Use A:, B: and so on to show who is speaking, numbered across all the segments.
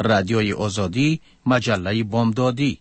A: رادیوی آزادی، مجله بامدادی.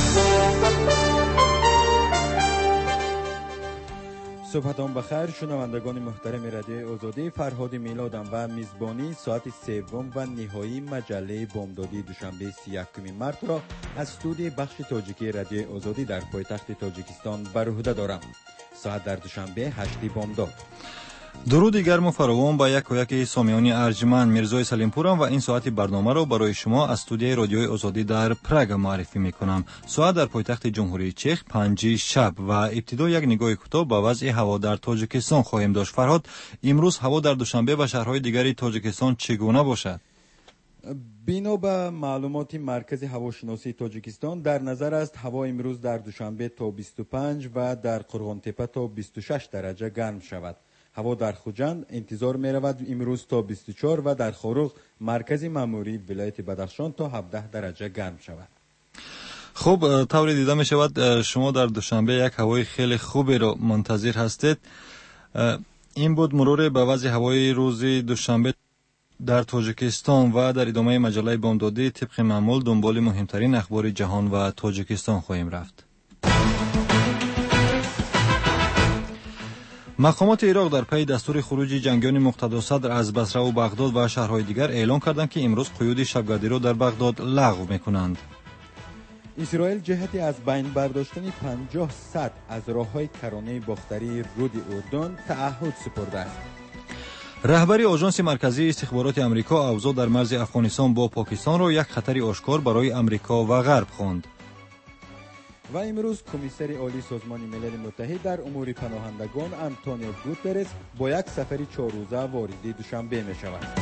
B: صبحتان بخیر شنوندگان محترم رادیوی آزادی. فرهاد میلادم و میزبانی ساعت سوم و نهایی مجله بامدادی دوشنبه 31 مارس را از استودیوی بخش تاجیکی رادیوی آزادی در پایتخت تاجیکستان بر عهده دارم. ساعت در دوشنبه 8 بامداد.
C: درود گرم و فراوان با یک و یک سامیان ارجمند. میرزای سلیمپورم و این ساعت برنامه را برای شما از استودیوی رادیوی آزادی در پراگ معرفی میکنم. ساعت در پایتخت جمهوری چک 5 شب و ابتدا یک نگاه کوتاه به وضع هوا در تاجیکستان خواهیم داشت. فرهاد، امروز هوا در دوشنبه و شهرهای دیگری تاجیکستان چگونه باشد؟
B: بنا به معلومات مرکز هواشناسی تاجیکستان در نظر است هوا امروز در دوشنبه تا 25 و در قرغانتپه تا 26 درجه گرم شود. هوا در خوجند انتظار می رود امروز تا 24 و در خاروق مرکز ماموری ولایت بدخشان تا 17 درجه گرم شود.
C: خب، طوری دیده می شود شما در دوشنبه یک هوای خیلی خوبی را منتظر هستید. این بود مرور به وضع هوای روز دوشنبه در تاجیکستان و در ادامه مجله بامدادی طبق معمول دنبال مهمترین اخبار جهان و تاجیکستان خواهیم رفت. مقامات عراق در پی دستور خروج جنگیان مقتدا صدر از بصره و بغداد و شهرهای دیگر اعلام کردند که امروز قیود شبگردی را در بغداد لغو می‌کنند.
B: اسرائیل جهت از بین برداشتن 50 سد از راه‌های کرانه باختری رود اردن تعهد سپرده است.
C: رهبری آژانس مرکزی استخبارات آمریکا اوضاع در مرز افغانستان با پاکستان را یک خطر آشکار برای آمریکا و غرب خواند.
B: و امروز کمیسر عالی سازمان ملل متحد در امور پناهندگان آنتونیو گوترس با یک سفر 4 روزه وارد دوشنبه می شود.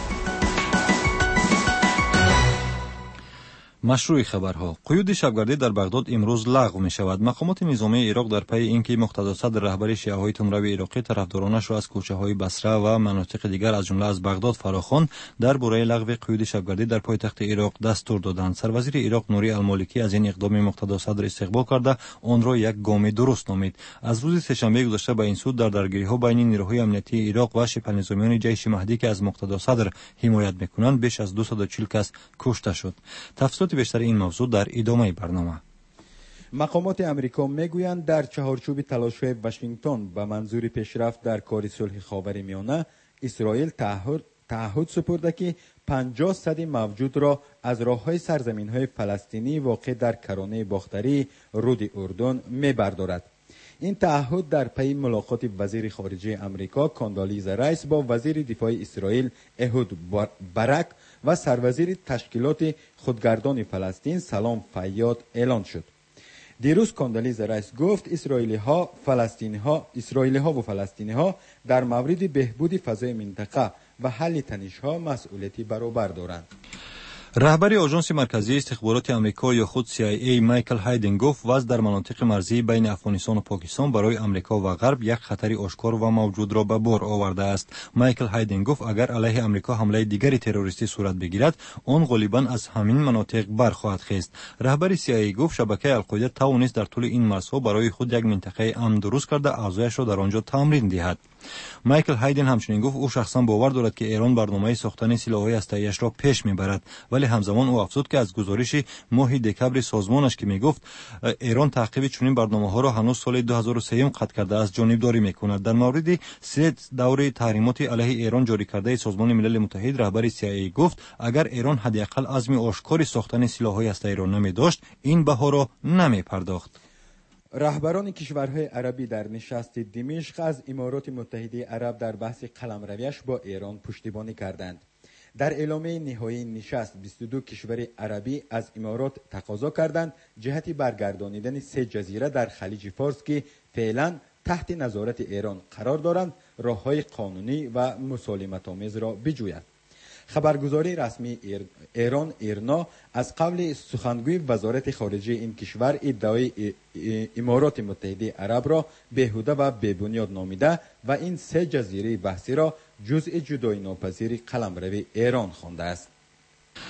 C: مشروع خبرها: قیود شبگردی در بغداد امروز لغو می شود. مقامات نظامی عراق در پی اینکه مقتدا صدر رهبر شیعه‌های تندرو عراقی طرفدارانش را از کوچه‌های بصره و مناطق دیگر از جمله از بغداد فراخواند، درباره لغو قیود شبگردی در پایتخت عراق دستور دادند. سروزیر عراق نوری المالکی از این اقدام مقتدا صدر استقبال کرده آن را یک گام درست نامید. از روز سه‌شنبه گذشته به این سو در درگیری‌ها بین نیروهای امنیتی عراق و شبه نظامیان جیش مهدی که از مقتدا صدر حمایت می‌کنند بیش از 240 کس کشته شد. تفصیلات بیشتر این موضوع در ادامه برنامه.
B: مقامات امریکا میگویند در چهارچوب تلاش‌های واشنگتن به منظور پیشرفت در کار صلح خاورمیانه اسرائیل تعهد سپرده که 50 سد موجود را از راه‌های سرزمین‌های فلسطینی واقع در کرانه باختری رود اردن می‌بردارد. این تعهد در پی ملاقات وزیر خارجه امریکا کاندالیزا رایس با وزیر دفاع اسرائیل اهود برک و سروزیر تشکیلات خودگردان فلسطین سلام فیاد اعلان شد. دیروز کاندالیزا رایس گفت اسرائیلی ها و فلسطینی ها در مورد بهبود فضای منطقه و حل تنش‌ها مسئولیتی برابر دارند.
C: رهبر آژانس مرکزی استخبارات آمریکا یا خود CIA مایکل هایدن گفت وضع در مناطق مرزی بین افغانستان و پاکستان برای آمریکا و غرب یک خطر آشکار و موجود را به بار آورده است. مایکل هایدن گفت اگر علیه آمریکا حمله دیگری تروریستی صورت بگیرد آن غالباً از همین مناطق برخواهد خیست. رهبر CIA گفت شبکه القاعده توانست در طول این مرزها برای خود یک منطقه امن درست کرده اعضایش را در آنجا تمرین دهد. مایکل هایدن همچنین گفت او شخصا باور دارد که ایران برنامه ساختن سلاح‌های هسته‌ایش را پیش میبرد، ولی همزمان او افزود که از گزارش ماه دکبر سازمانش که میگفت ایران تعقیب چنین برنامه‌ها را هنوز سال 2003 قطع کرده است جانبداری میکند. در مورد 3 دوره تحریمات علیه ایران جاری کرده سازمان ملل متحد رهبر CIA گفت اگر ایران حداقل عزم آشکار ساختن سلاح‌های هسته‌ای را نمی‌داشت این بها را نمی‌پرداخت.
B: رهبران کشورهای عربی در نشست دمشق از امارات متحده عرب در بحث قلمرویش با ایران پشتیبانی کردند. در اعلامیه نهایی نشست 22 کشور عربی از امارات تقاضا کردند جهت برگردانیدن 3 جزیره در خلیج فارس که فعلا تحت نظارت ایران قرار دارند راههای قانونی و مسالمت‌آمیز را بجوید. خبرگزاری رسمی ایران ایرنا از قبل سخنگوی وزارت خارجه این کشور ادعای امارات متحده عرب را بیهوده و بی‌بنیاد نامیده و این 3 جزیره بحثی را جزء جدایی ناپذیر قلمرو ایران خوانده است.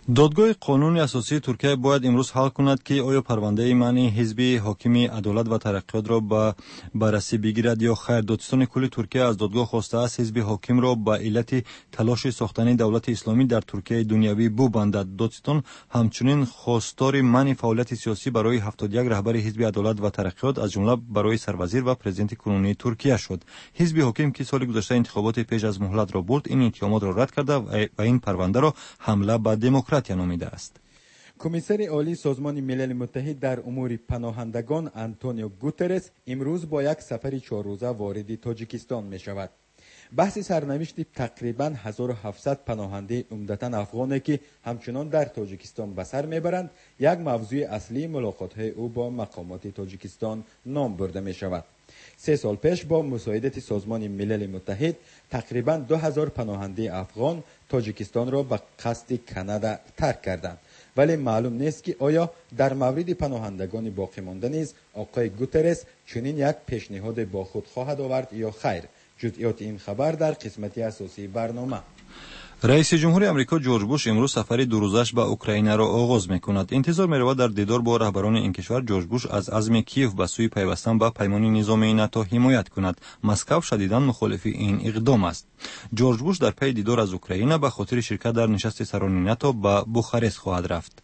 C: دادگاه قانون اساسی ترکیه باید امروز حل کند که آیا پرونده منع حزب حاکم عدالت و ترقیات را به بررسی بگیرد یا خیر. دادستان کل ترکیه از دادگاه خواسته است حزب حاکم را به علت تلاش ساختن دولت اسلامی در ترکیه دنیوی ببندد. دادستان همچنین خواستار منع فعالیت سیاسی برای 71 رهبر حزب عدالت و ترقیات از جمله برای سروزیر و پرزیدنت کنونی ترکیه شد. حزب حاکم که سال گذشته انتخابات پیش از مهلت را برد این اتهامات را رد کرده و این پرونده را حمله به دموکراسی نامیده است.
B: کمیسر عالی سازمان ملل متحد در امور پناهندگان آنتونیو گوترس امروز با یک سفر 4 روزه وارد تاجیکستان می شود. بحث سرنوشت تقریبا 1700 پناهنده عمدتاً افغانی که همچنان در تاجیکستان به سر میبرند یک موضوع اصلی ملاقات‌های او با مقامات تاجیکستان نام برده می شود. 3 سال پیش با مساعدت سازمان ملل متحد تقریبا 2000 پناهنده افغان تاجیکستان را به قصد کانادا ترک کردند، ولی معلوم نیست که آیا در مورد پناهندگان باقی مانده نیز آقای گوترس چنین یک پیشنهاد با خود خواهد آورد یا خیر. جزئیات این خبر در قسمت اساسی برنامه.
C: رئیس جمهور آمریکا جورج بوش امروز سفر 2 روزش به اوکراین را آغاز می‌کند. انتظار می‌رود در دیدار با رهبران این کشور جورج بوش از عزم کیف به سوی پیوستن به پیمان نظامی ناتو حمایت کند. مسکو شدیداً مخالف این اقدام است. جورج بوش در پی دیدار از اوکراین به خاطر شرکت در نشست سران ناتو به بوخارست خواهد رفت.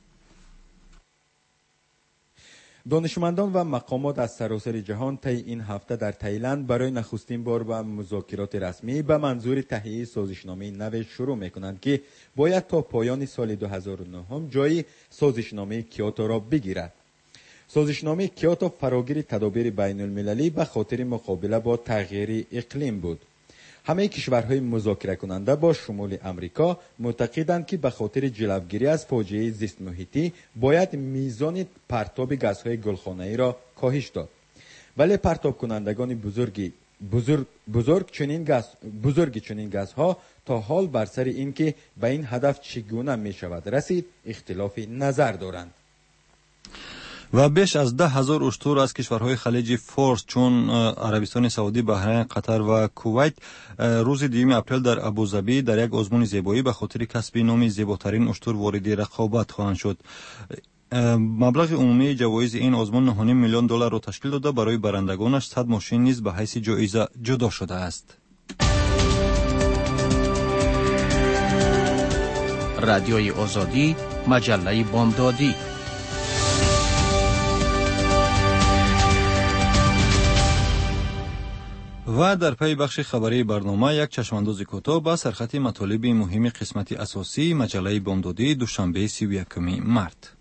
B: دانشمندان و مقامات از سراسر جهان طی این هفته در تایلند برای نخستین بار به مذاکرات رسمی به منظور تهیه سازشنامه نو شروع می‌کنند که باید تا پایان سال 2009 جای سازشنامه کیوتو را بگیرد. سازشنامه کیوتو فراگیر تدابیر بین المللی به خاطر مقابله با تغییر اقلیم بود. همه کشورهای مذاکره کننده با شمول امریکا معتقدند که به خاطر جلوگیری از فاجعه زیست محیطی باید میزان پرتاب گازهای گلخانه‌ای را کاهش داد. ولی پرتاب کنندگان بزرگ چنین گازها تا حال بر سر اینکه به این هدف چگونه می شود رسید اختلاف نظر دارند.
C: و بیش از 10,000 اشتر از کشورهای خلیج فارس چون عربستان سعودی، بحرین، قطر و کویت روز 2 اپریل در ابوظبی در یک آزمون زیبایی به خاطر کسب نام زیباترین اشتر وارد رقابت خواهند شد. مبلغ عمومی جوایز این آزمون 9.5 میلیون دلار را تشکیل داده. برای برندگانش 100 ماشین نیز به حیث جایزه جدا شده است.
A: رادیوی آزادی، مجله بامدادی.
C: و در پی بخش خبری برنامه یک چشمانداز کوتاه به سرخط مطالب مهم قسمت اساسی مجله بامدادی دوشنبه 31 مارت.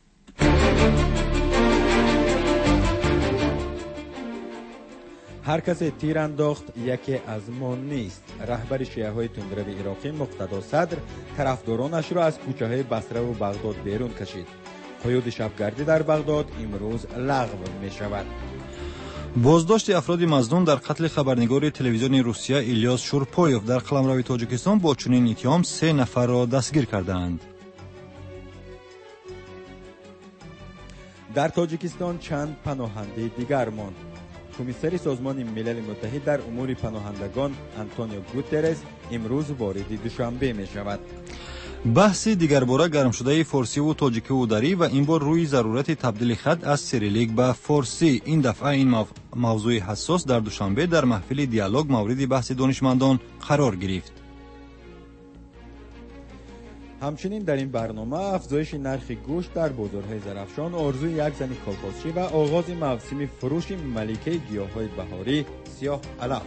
B: هر کس تیر انداخت یکی از ما نیست. رهبر شیعه های تندرو عراقی مقتدا صدر طرفدارانش را از کوچه های بصره و بغداد بیرون کشید. قیود شبگردی در بغداد امروز لغو می شود.
C: بازداشت افراد مظنون در قتل خبرنگار تلویزیون روسیه ایلیاس شورپویف در قلمرو تاجیکستان با چنین اتهام 3 نفر را دستگیر کردند.
B: در تاجیکستان چند پناهنده دیگر ماند. کمیسر سازمان ملل متحد در امور پناهندگان آنتونیو گوترس امروز وارد دوشنبه می شود.
C: بحث دیگر باره گرم شده فارسی و تاجیکی و دری و این بار روی ضرورت تبدیل خط از سیریلیک به فارسی. این دفعه این موضوع حساس در دوشنبه در محفل دیالوگ مورد بحث دانشمندان قرار گرفت.
B: همچنین در این برنامه افزایش نرخ گوشت در بازارهای زرافشان، آرزوی یک زن کالباسچی و آغاز موسم فروش ملکه گیاهای بهاری سیاه علف.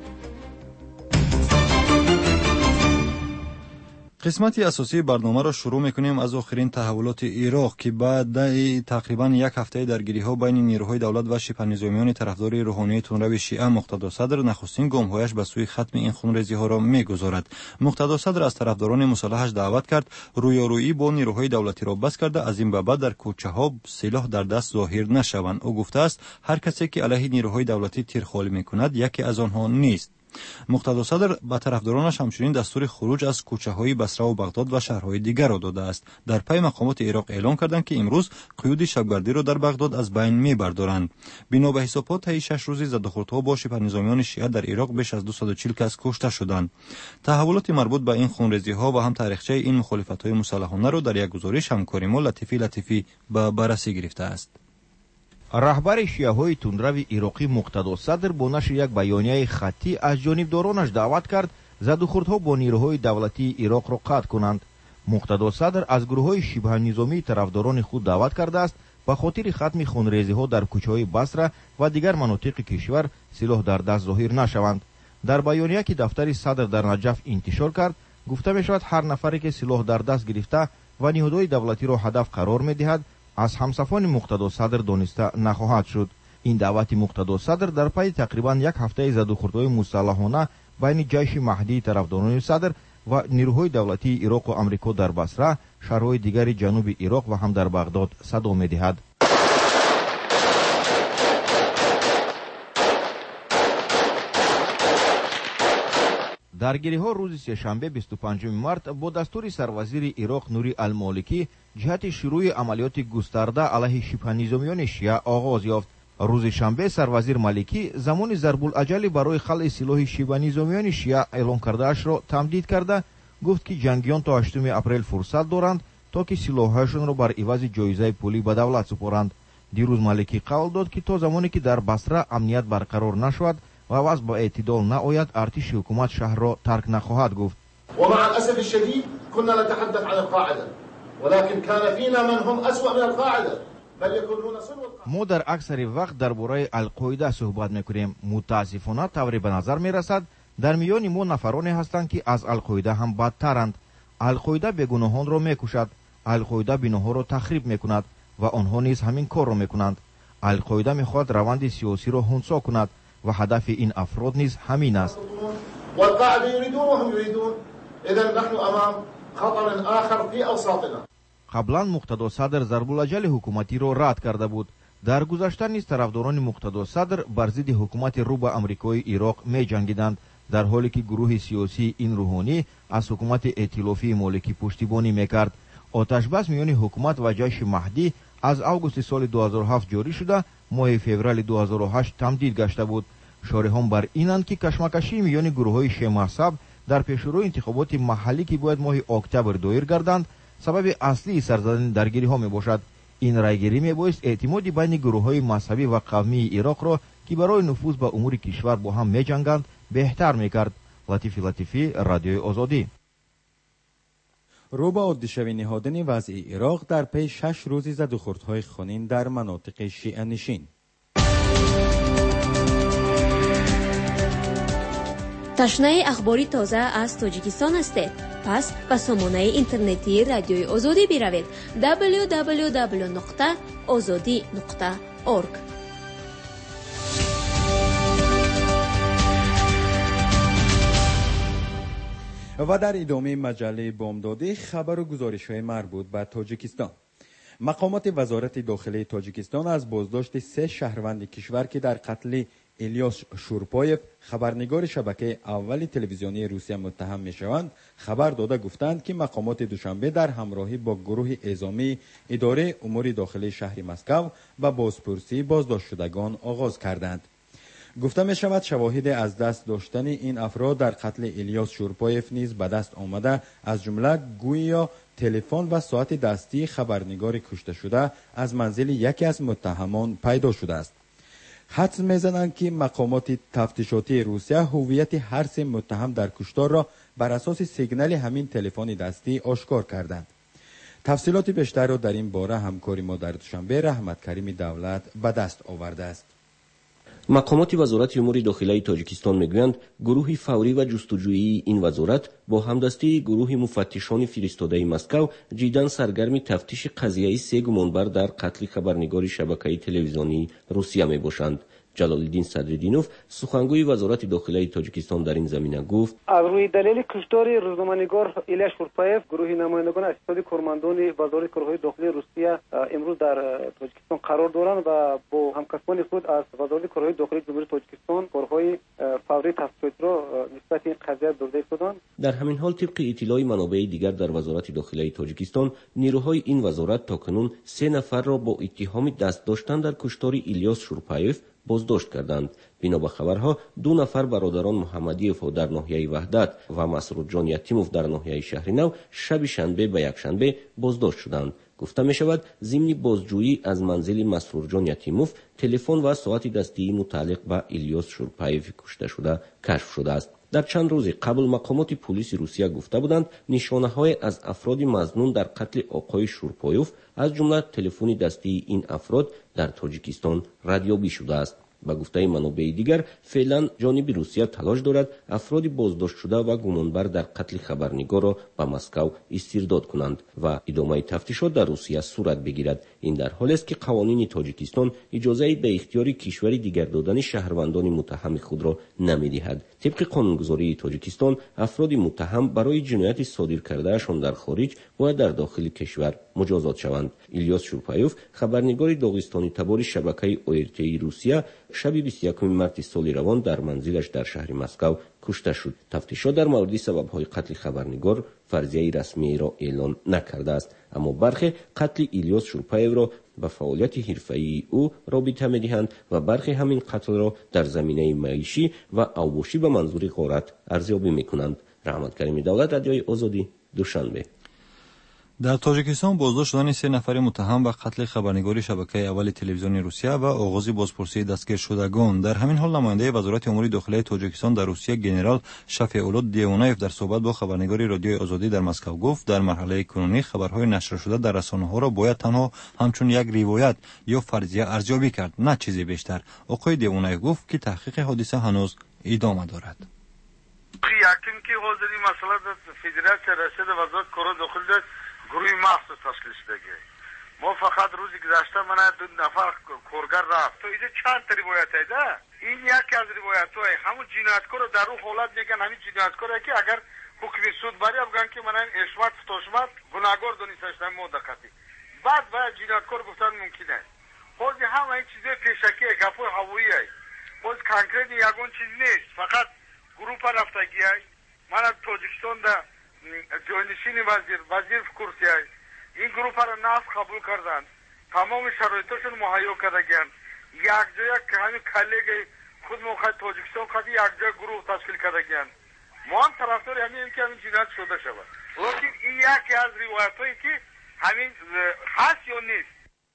C: قسمت اساسی برنامه را شروع میکنیم از آخرین تحولات عراق که بعد تقریبا یک هفته درگیری‌ها بین نیروهای دولت و شبه نظامیان طرفدار روحانی تندرو شیعه مقتدا صدر نخستین گام‌هایش به سوی ختم این خونریزی‌ها را می‌گذارد. مقتدا صدر از طرفداران مسلحش دعوت کرد رویارویی با نیروهای دولتی را بس کرده از این به بعد در کوچه‌ها سلاح در دست ظاهر نشوند. او گفته است هر کسی که علیه نیروهای دولتی تیر خالی می‌کند یکی از آنها نیست. مقتدا صدر به طرفدارانش همچنین دستور خروج از کوچه‌های بصره و بغداد و شهرهای دیگر را داده است. در پی مقامات عراق اعلام کردند که امروز قیود شبگردی را در بغداد از بین می‌بردارند. بنا به حسابات طی 6 روزی زدوخوردها با شبه نظامیان شیعه در عراق بیش از 240 کس کشته شدند. تحولات مربوط به این خونریزی‌ها و هم تاریخچه این مخالفت‌های مسلحانه را در یک گزارش همکاری ما لطیفی به بررسی گرفته است.
D: راهبر شیعه‌های تندرو عراقی مقتدا صدر با نشر یک بیانیه خطی از جانبدارانش دعوت کرد زدوخوردها با نیروهای دولتی عراق را قطع کنند. مقتدا صدر از گروه‌های شبه نظامی طرفداران خود دعوت کرده است به خاطر ختم خونریزی‌ها در کوچه‌های بصره و دیگر مناطق کشور سلاح در دست ظاهر نشوند. در بیانیه که دفتر صدر در نجف انتشار کرد گفته می‌شود هر نفری که سلاح در دست گرفته و نهادهای دولتی را هدف قرار می‌دهد از همسفان مقتدا صدر دانسته نخواهد شد. این دعوت مقتدا صدر در پی تقریبا یک هفته زدوخوردهای مسلحانه بین جیش مهدی طرفداران صدر و نیروهای دولتی عراق و امریکا در بصره، شهرهای دیگر جنوب عراق و هم در بغداد صدا می‌دهد. درگیری‌ها روز سه‌شنبه 25 مارت با دستور سروزیر عراق نوری المالکی جهت شروع عملیات گسترده علیه شبه نظامیان شیعه آغاز یافت. روز شنبه سروزیر مالکی زمان ضرب الاجل برای خلع سلاح شبه نظامیان شیعه اعلام کرده‌اش را تمدید کرده گفت که جنگیان تا 8 اپریل فرصت دارند تا که سلاح‌هایشان را بر عوض جایزه پولی به دولت سپارند. دیروز مالکی قول داد که تا زمانی که در بصره امنیت برقرار نشود و وضع با اعتدال نآید ارتش حکومت شهر را ترک نخواهد گفت.
E: ومع الاسف الشديد كنا نتحدث عن القاعده ولكن كان فينا من هم اسوأ من القاعده بل يكونون سلو القاعده.
D: ما در اکثر وقت درباره القاعده صحبت میکنیم. متاسفانه طوری به نظر میرسد در میان ما نفرانی هستند که از القاعده هم بدترند. القاعده بیگناهان را میکشد، القاعده بناها را تخریب میکند و آنها نیز همین کار را میکنند. القاعده میخواهد روند سیاسی را خنثی کند و هدف این افراد نیز همین است.
E: والقاعده يريدون وهم يريدون اذا نحن امام خطر آخر في اوساطنا.
D: قبلا مقتدا صدر ضرب الاجل حکومتی را رد کرده بود. در گذشته نیز طرفداران مقتدا صدر بر ضد حکومت رو به امریکای عراق می جنگیدند، در حالی که گروه سیاسی این روحانی از حکومت ائتلافی مالکی پشتیبانی میکرد. آتش بس میان حکومت و جیش مهدی از اوگوست سال 2007 جاری شده ماه فوریه 2008 تمدید گشته بود. شارحان بر اینند که کشمکشی میان گروه‌های شیعه مذهب در پیشرو انتخابات محلی که باید ماه اکتبر دایر گردند سبب اصلی سر زدن درگیری‌ها میباشد. این رایگیری میبایست اعتماد بین گروه‌های مذهبی و قومی عراق را که برای نفوذ به امور کشور با هم میجنگند بهتر میکرد. لطیفی رادیوی آزادی.
B: رو به عادی‌شوی نهادن وضع عراق در پی 6 روزی زدوخوردهای خونین در مناطق شیعه نشین.
F: تشنه اخباری تازه از تاجیکستان هستید؟ پس به سامانه اینترنتی رادیوی آزادی بروید www.azadi.org.
B: و در ادامه مجله بامدادی خبر و گزارش‌های مربوط به تاجیکستان. مقامات وزارت داخلی تاجیکستان از بازداشت 3 شهروند کشور که در قتل الیاس شورپایف خبرنگار شبکه اول تلویزیونی روسیه متهم میشوند خبر داده گفتند که مقامات دوشنبه در همراهی با گروه اعزامی اداره امور داخلی شهر مسکو و بازپرسی بازداشت شدگان آغاز کردند. گفته می شود شواهد از دست داشتن این افراد در قتل الیاس شورپایف نیز به دست آمده، از جمله گویا تلفن و ساعت دستی خبرنگار کشته شده از منزل یکی از متهمان پیدا شده است. حدس می‌زنند که مقامات تفتیشاتی روسیه هویت هر 3 متهم در کشتار را بر اساس سیگنال همین تلفن دستی آشکار کردند. تفصیلات بیشتر را در این باره همکاری ما در دوشنبه رحمت کریم دولت به دست آورده است.
G: مقامات وزارت امور داخلی تاجیکستان میگویند گروه فوری و جستجویی این وزارت با همدستی گروه مفتشان فرستاده مسکو جدیداً سرگرم تفتیش قضیه 3 گمانبر در قتل خبرنگار شبکه تلویزیونی روسیه میباشند. ҷалолиддин садриддинов сухангӯи вазорати дохилаи тоҷикистон дар ин замина гуфт:
H: аз рӯи далели куштори рӯзноманигор Илья Шурпаев гурӯҳи намояндагони иттиҳоди кормандони вазорати корҳои дохилии Русия имрӯз дар Тоҷикистон қарор доранд ва бо ҳамкасбони худ аз вазорати корҳои дохилии ҷумҳурии Тоҷикистон корҳои фаврии тасқиётро нисбати ин қазия дурда истоданд.
G: дар ҳамин ҳол тибқи иттилои манобеи дигар дар вазорати дохилаи Тоҷикистон, нирӯҳои ин вазорат токунун 3 нафарро бо иттиҳоми даст доштан дар куштори Ильёс Шурпаев боздошт карданд. бино ба хабарҳо 2 нафар бародарон Муҳаммадиевҳо дар ноҳияи Ваҳдат ва Масрурҷон Ятимов дар ноҳияи Шаҳри Нав шаби шанбе ба якшанбе боздошт шуданд. гуфта мешавад, зимни бозҷӯӣ аз манзили Масрурҷон Ятимов телефон ва соати дастии мутааллиқ ба Ильёс Шурпаеви кушташуда кашф шудааст. дар чанд рӯзи қабл мақомоти пулиси Русия гуфта буданд, нишонаҳое аз афроди мазнун дар қатли оқои Шурпоев, аз ҷумла телефони дастии ин афрод дар Тоҷикистон радёбӣ шудааст. ба гуфтаи манобеи дигар, феълан ҷониби Русия талош дорад афроди боздоштшуда ва гумонбар дар қатли хабарнигорро ба Москав истирдод кунанд ва идомаи тафтишот дар Русия сурат бигирад. ин дар ҳолест ки қавонини Тоҷикистон иҷозаи ба ихтиёри кишвари дигар додани шаҳрвандони муттаҳами худро намедиҳад. тибқи қонунгузории Тоҷикистон, афроди муттаҳам барои ҷинояти содир кардаашон дар хориҷ бояд дар дохили кишвар муҷозот шаванд. Ильёс Шурпаев, хабарнигори доғистони табори шабакаи ОРТ-ии Русия, шаби 21 марти соли равон дар манзилаш дар шаҳри Москав кушта шуд. тафтишот дар мавриди сабабҳои қатли хабарнигор фарзияи расмиеро эълон накардааст, аммо бархе қатли Ильёс Шурпаевро ба фаъолияти ҳирфаии ӯ робита медиҳанд ва бархе ҳамин қатлро дар заминаи маишӣ ва авбошӣ ба манзури ғорат арзёбӣ мекунанд. раҳматкарими давлат, радиои Озодӣ, Душанбе.
C: дар Тоҷикистон боздошт шудани 3 нафари муттаҳам ба қатли хабарнигори шабакаи аввали телевизиони Русия ва оғози бозпурсии дастгиршудагон. дар ҳамин ҳол намояндаи вазорати умури дохилаи Тоҷикистон дар Русия генерал Шафеулло Девонаев дар суҳбат бо хабарнигори радиои Озодӣ дар Москав гуфт, дар марҳалаи кунунӣ хабарҳои нашршуда дар расонаҳоро бояд танҳо ҳамчун як ривоят ё фарзия арзёбӣ кард, на чизе бештар. оқои Девонаев гуфт, ки таҳқиқи ҳодиса ҳанӯз идома дорад.
I: яким ки ҳозири масъала федератсия Россияда вазорати корҳои дохилӣ гурӯҳи махсус ташкил шудагӣ. мо фақат рӯзи гузашта мана 2 нафар коргар рафт. то инҷа чанд ривоят айда? ин яке аз ривоятҳои ҳамун ҷинояткорро дар ӯ ҳолат меган, ҳамин ҷинояткоре ки агар ҳукми суд барӣ абган ки мана эшмат футошмат гунаҳгор дониста модда қатӣ. баъд ба ҷинояткор гуфтан мумкин аст. ҳозир ҳама ин чизои пешакие, гапҳои ҳавоӣ аст. ҳозир конкретни ягон чиз нест. фақат группа рафтагӣ аст. мана Тоҷикистонда ҷойнишини вазир курси аст. ин группаро наф қабул карданд. тамоми шароиташон муҳайё кардагианд. якҷоя ҳамин коллегаи худ моқаи Тоҷикистон қади якҷоя гурӯҳ ташкил кардагианд. мо ҳам тарафдори ҳамин ки ҳамин ҷиноят шуда шавад. локин ин яке аз ривоятҳое ки ҳамин ҳаст ё нест.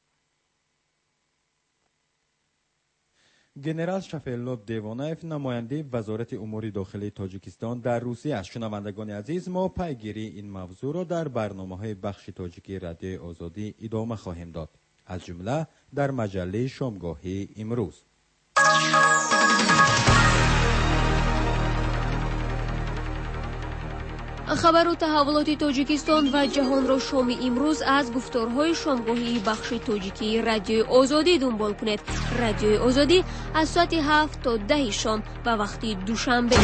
B: генерал Шафеулло Девонаев, намояндаи вазорати умури дохилии Тоҷикистон дар Русия аст. шунавандагони азиз, мо пайгирии ин мавзӯъро дар барномаҳои бахши тоҷикии радиои Озодӣ идома хоҳем дод, аз ҷумла дар маҷаллаи шомгоҳии имрӯз.
F: хабару таҳаввулоти Тоҷикистон ва ҷаҳонро шоми имрӯз аз гуфторҳои шомгоҳии бахши тоҷикии радиои Озодӣ дунбол кунед. радиои Озодӣ аз соати 7 то 10 шом ба вақти душанбе.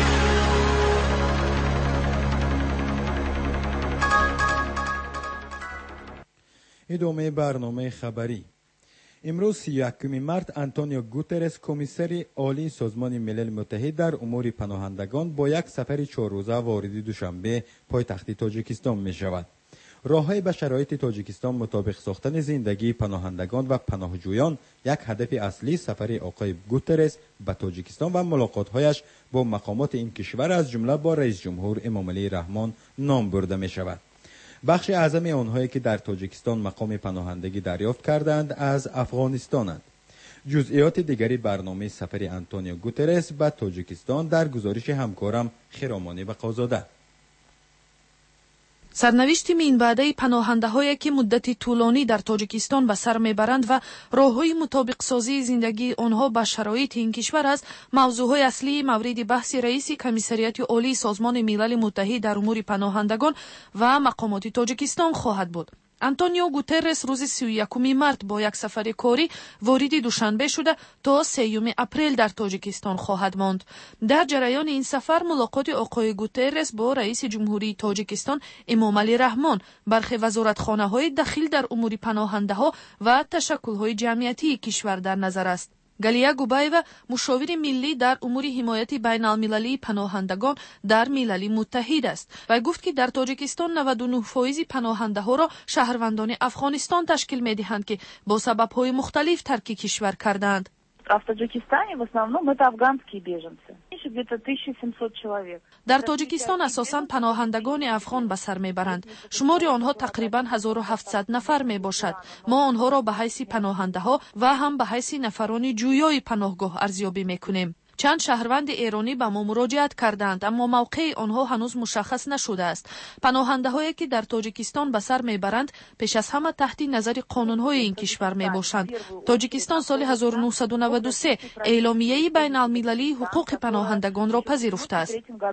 B: идомаи барномаи хабарӣ. имрӯз 31 март Антонио Гутерес, комиссари олии Созмони Милали Муттаҳид дар умури паноҳандагон, бо як сафари 4 вориди Душанбе, пойтахти Тоҷикистон мешавад. роҳҳои ба шароити Тоҷикистон мутобиқ сохтани зиндагии паноҳандагон ва паноҳҷӯён як ҳадафи аслии сафари оқои Гутерес ба Тоҷикистон ва мулоқотҳояш бо мақомоти ин кишвар, аз ҷумла бо раисҷумҳур Эмомалии Раҳмон ном бурда мешавад. бахши аъзами онҳое ки дар Тоҷикистон мақоми паноҳандагӣ дарёфт карданд, аз Афғонистонанд. ҷузъиёти дигари барномаи сафари Антонио Гутерес ба Тоҷикистон дар гузориши ҳамкорам Хиромонӣ Вақозода.
J: сарнавишти минбаъдаи паноҳандаҳое ки муддати тӯлонӣ дар Тоҷикистон ба сар мебаранд ва роҳҳои мутобиқсозии зиндагии онҳо ба шароити ин кишвар аст мавзӯъҳои аслии мавриди баҳси раиси комиссарияти олии Созмони Милали Муттаҳид дар умури паноҳандагон ва мақомоти Тоҷикистон хоҳад буд. антонио гутеррес рӯзи 31 март бо як сафари корӣ вориди душанбе шуда то 3 апрел дар тоҷикистон хоҳад монд. дар ҷараёни ин сафар мулоқоти оқои гутеррес бо раиси ҷумҳурии тоҷикистон эмомалӣ раҳмон, бархе вазоратхонаҳои дахил дар умури паноҳандаҳо ва ташаккулҳои ҷамъиятии кишвар дар назар аст. галия губаева мушовири миллӣ дар умури ҳимояти байналмилалии паноҳандагон дар милали муттаҳид аст. вай гуфт ки дар тоҷикистон 99% паноҳандаҳоро шаҳрвандони афғонистон ташкил медиҳанд ки бо сабабҳои мухталиф тарки кишвар кардаанд.
K: А в Таджикистане в основном это афганские беженцы. Где-то 1700 человек.
J: дар тоҷикистон асосан паноҳандагони афғон ба сар мебаранд. шумори онҳо тақрибан 1700 нафар мебошад. мо онҳоро ба ҳайси паноҳандаҳо ва ҳам ба ҳайси нафарони ҷӯёи паноҳгоҳ арзёбӣ мекунем. чанд шаҳрванди эронӣ ба мо муроҷиат карданд, аммо мавқеи онҳо ҳанӯз мушаххас нашудааст. паноҳандаҳое ки дар тоҷикистон ба сар мебаранд, пеш аз ҳама таҳти назари қонунҳои ин кишвар мебошанд. тоҷикистон соли 1993 эъломияи байналмилалии ҳуқуқи паноҳандагонро пазируфтааст.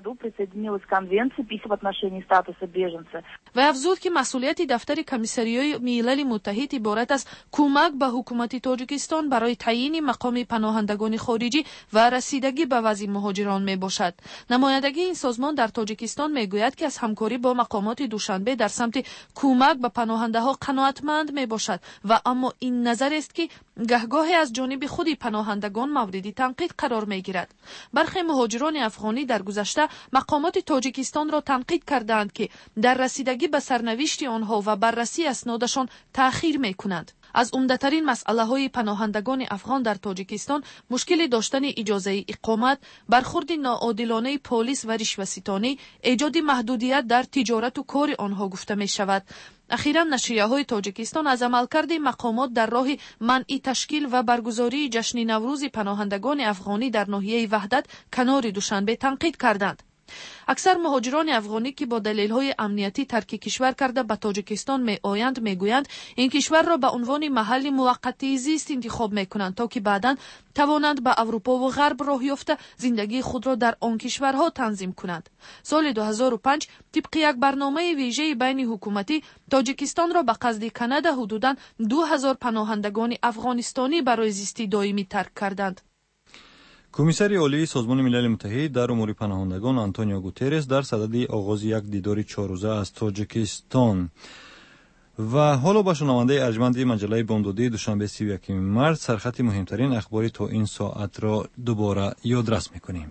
J: вай афзуд ки масъулияти дафтари комиссариёи милали муттаҳид иборат аз кӯмак ба ҳукумати тоҷикистон барои таъйини мақоми паноҳандагони хориҷӣ ва расидаги ба вазъи муҳоҷирон мебошад. намояндагии ин созмон дар тоҷикистон мегӯяд ки аз ҳамкорӣ бо мақомоти душанбе дар самти кӯмак ба паноҳандаҳо қаноатманд мебошад ва аммо ин назарест ки гаҳгоҳе аз ҷониби худи паноҳандагон мавриди танқид қарор мегирад. бархе муҳоҷирони афғонӣ дар гузашта мақомоти тоҷикистонро танқид кардаанд ки дар расидаги ба сарнавишти онҳо ва баррасии аснодашон таъхир мекунанд. аз умдатарин масъалаҳои паноҳандагони афғон дар тоҷикистон мушкили доштани иҷозаи иқомат, бархурди ноодилонаи полис ва ришваситонӣ, эҷоди маҳдудият дар тиҷорату кори онҳо гуфта мешавад. ахиран нашрияҳои тоҷикистон аз амалкарди мақомот дар роҳи манъи ташкил ва баргузории ҷашни наврӯзи паноҳандагони афғонӣ дар ноҳияи ваҳдат канори душанбе танқид карданд. аксар муҳоҷирони афғонӣ ки бо далелҳои амнияти тарки кишвар карда ба тоҷикистон меоянд мегӯянд ин кишварро ба унвони маҳалли муваққатии зист интихоб мекунанд то ки баъдан тавонанд ба аврупову ғарб роҳ ёфта зиндагии худро дар он кишварҳо танзим кунанд. соли 2005 тибқи як барномаи вижеи байни ҳукуматӣ тоҷикистонро ба қасди Канада ҳудудан 2000 паноҳандагони афғонистонӣ барои зисти доимӣ тарк карданд.
C: комиссари олии созмони милали муттаҳид дар умури паноҳандагон антонио гутеррес дар садади оғози як дидори 4 рӯза аз тоҷикистон ва ҳоло ба шунавандаи арҷманди маҷаллаи бомдодии душанбе 31 март сархати муҳимтарин ахбори то ин соатро дубора ёдрас мекунем.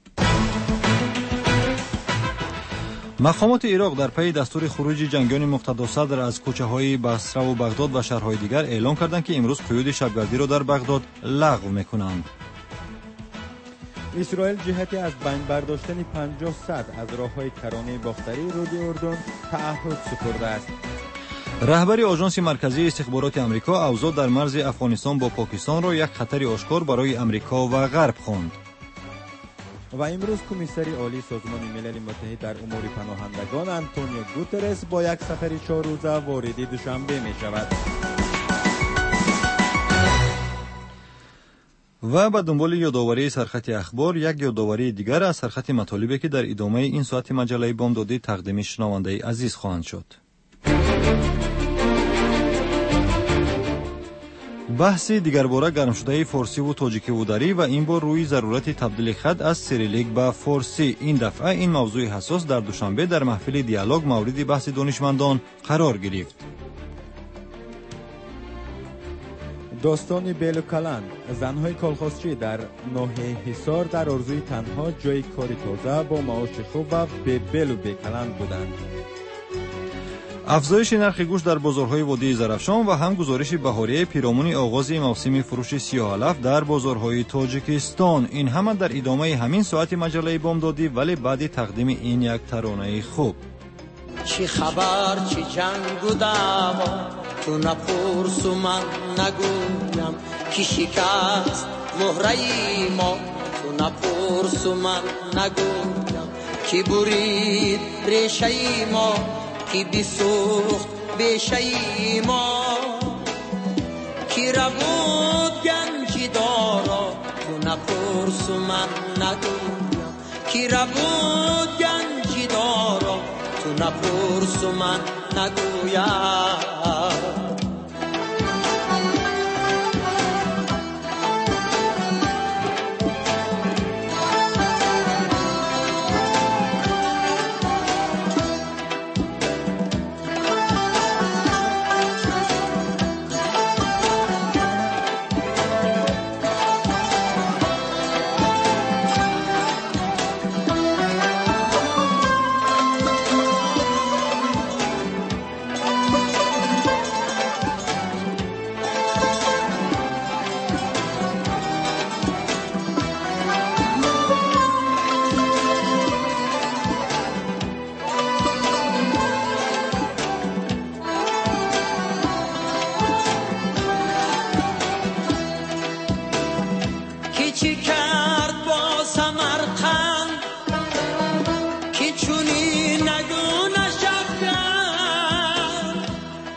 C: мақомоти ироқ дар пайи дастури хуруҷи ҷангиёни муқтадосадр аз кӯчаҳои басраву бағдод ва шаҳрҳои дигар эълон карданд ки имрӯз қуюди шабгардиро дар бағдод лағв мекунанд.
B: اسرائیل جهتی از بین برداشتن 50 سد از راههای کرانه باختری رود اردن تعهد سپرده است.
C: رهبر آژانس مرکزی استخبارات آمریکا اوضاع در مرز افغانستان با پاکستان را یک خطر آشکار برای آمریکا و غرب خواند.
B: و امروز کمیسری عالی سازمان ملل متحد در امور پناهندگان آنتونیو گوترس با یک سفر 4 روزه وارد دوشنبه می شود.
C: و به دنبال یادآوری سرخط اخبار یک یادآوری دیگر از سرخط مطالبی که در ادامه این ساعت مجله بامدادی تقدیم شنونده عزیز خواهند شد. بحث دیگر باره گرم شده فارسی و تاجیکی بوداری و این بار روی ضرورت تبدیل خط از سیریلیک به فارسی. این دفعه این موضوع حساس در دوشنبه در محفل دیالوگ مورد بحث دانشمندان قرار گرفت.
B: داستان بیل و کلند، زنهای کالخواسچی در ناحیه حصار در آرزوی تنها جای کاری تازه با معاش خوب و به بیل و کلند بودند.
C: افزایش نرخ گوشت در بازارهای وادی زرافشان و هم گزارش بهاری پیرامون آغاز موسم فروش سیاه علف در بازارهای تاجیکستان. این همه در ادامه همین ساعت مجله بامدادی ولی بعد تقدیم این یک ترانه خوب.
L: چی خبر چی جنگ و دعوا تو نپرس و من نگویم کی شکست مهره ما تو نپرس و من نگویم کی برید ریشه ما کی بسوخت بیشه ما کی ربود گنجی دارا تو نپرس و من نگویم کی ربود گنجی دارا تو نپرس و من نگویم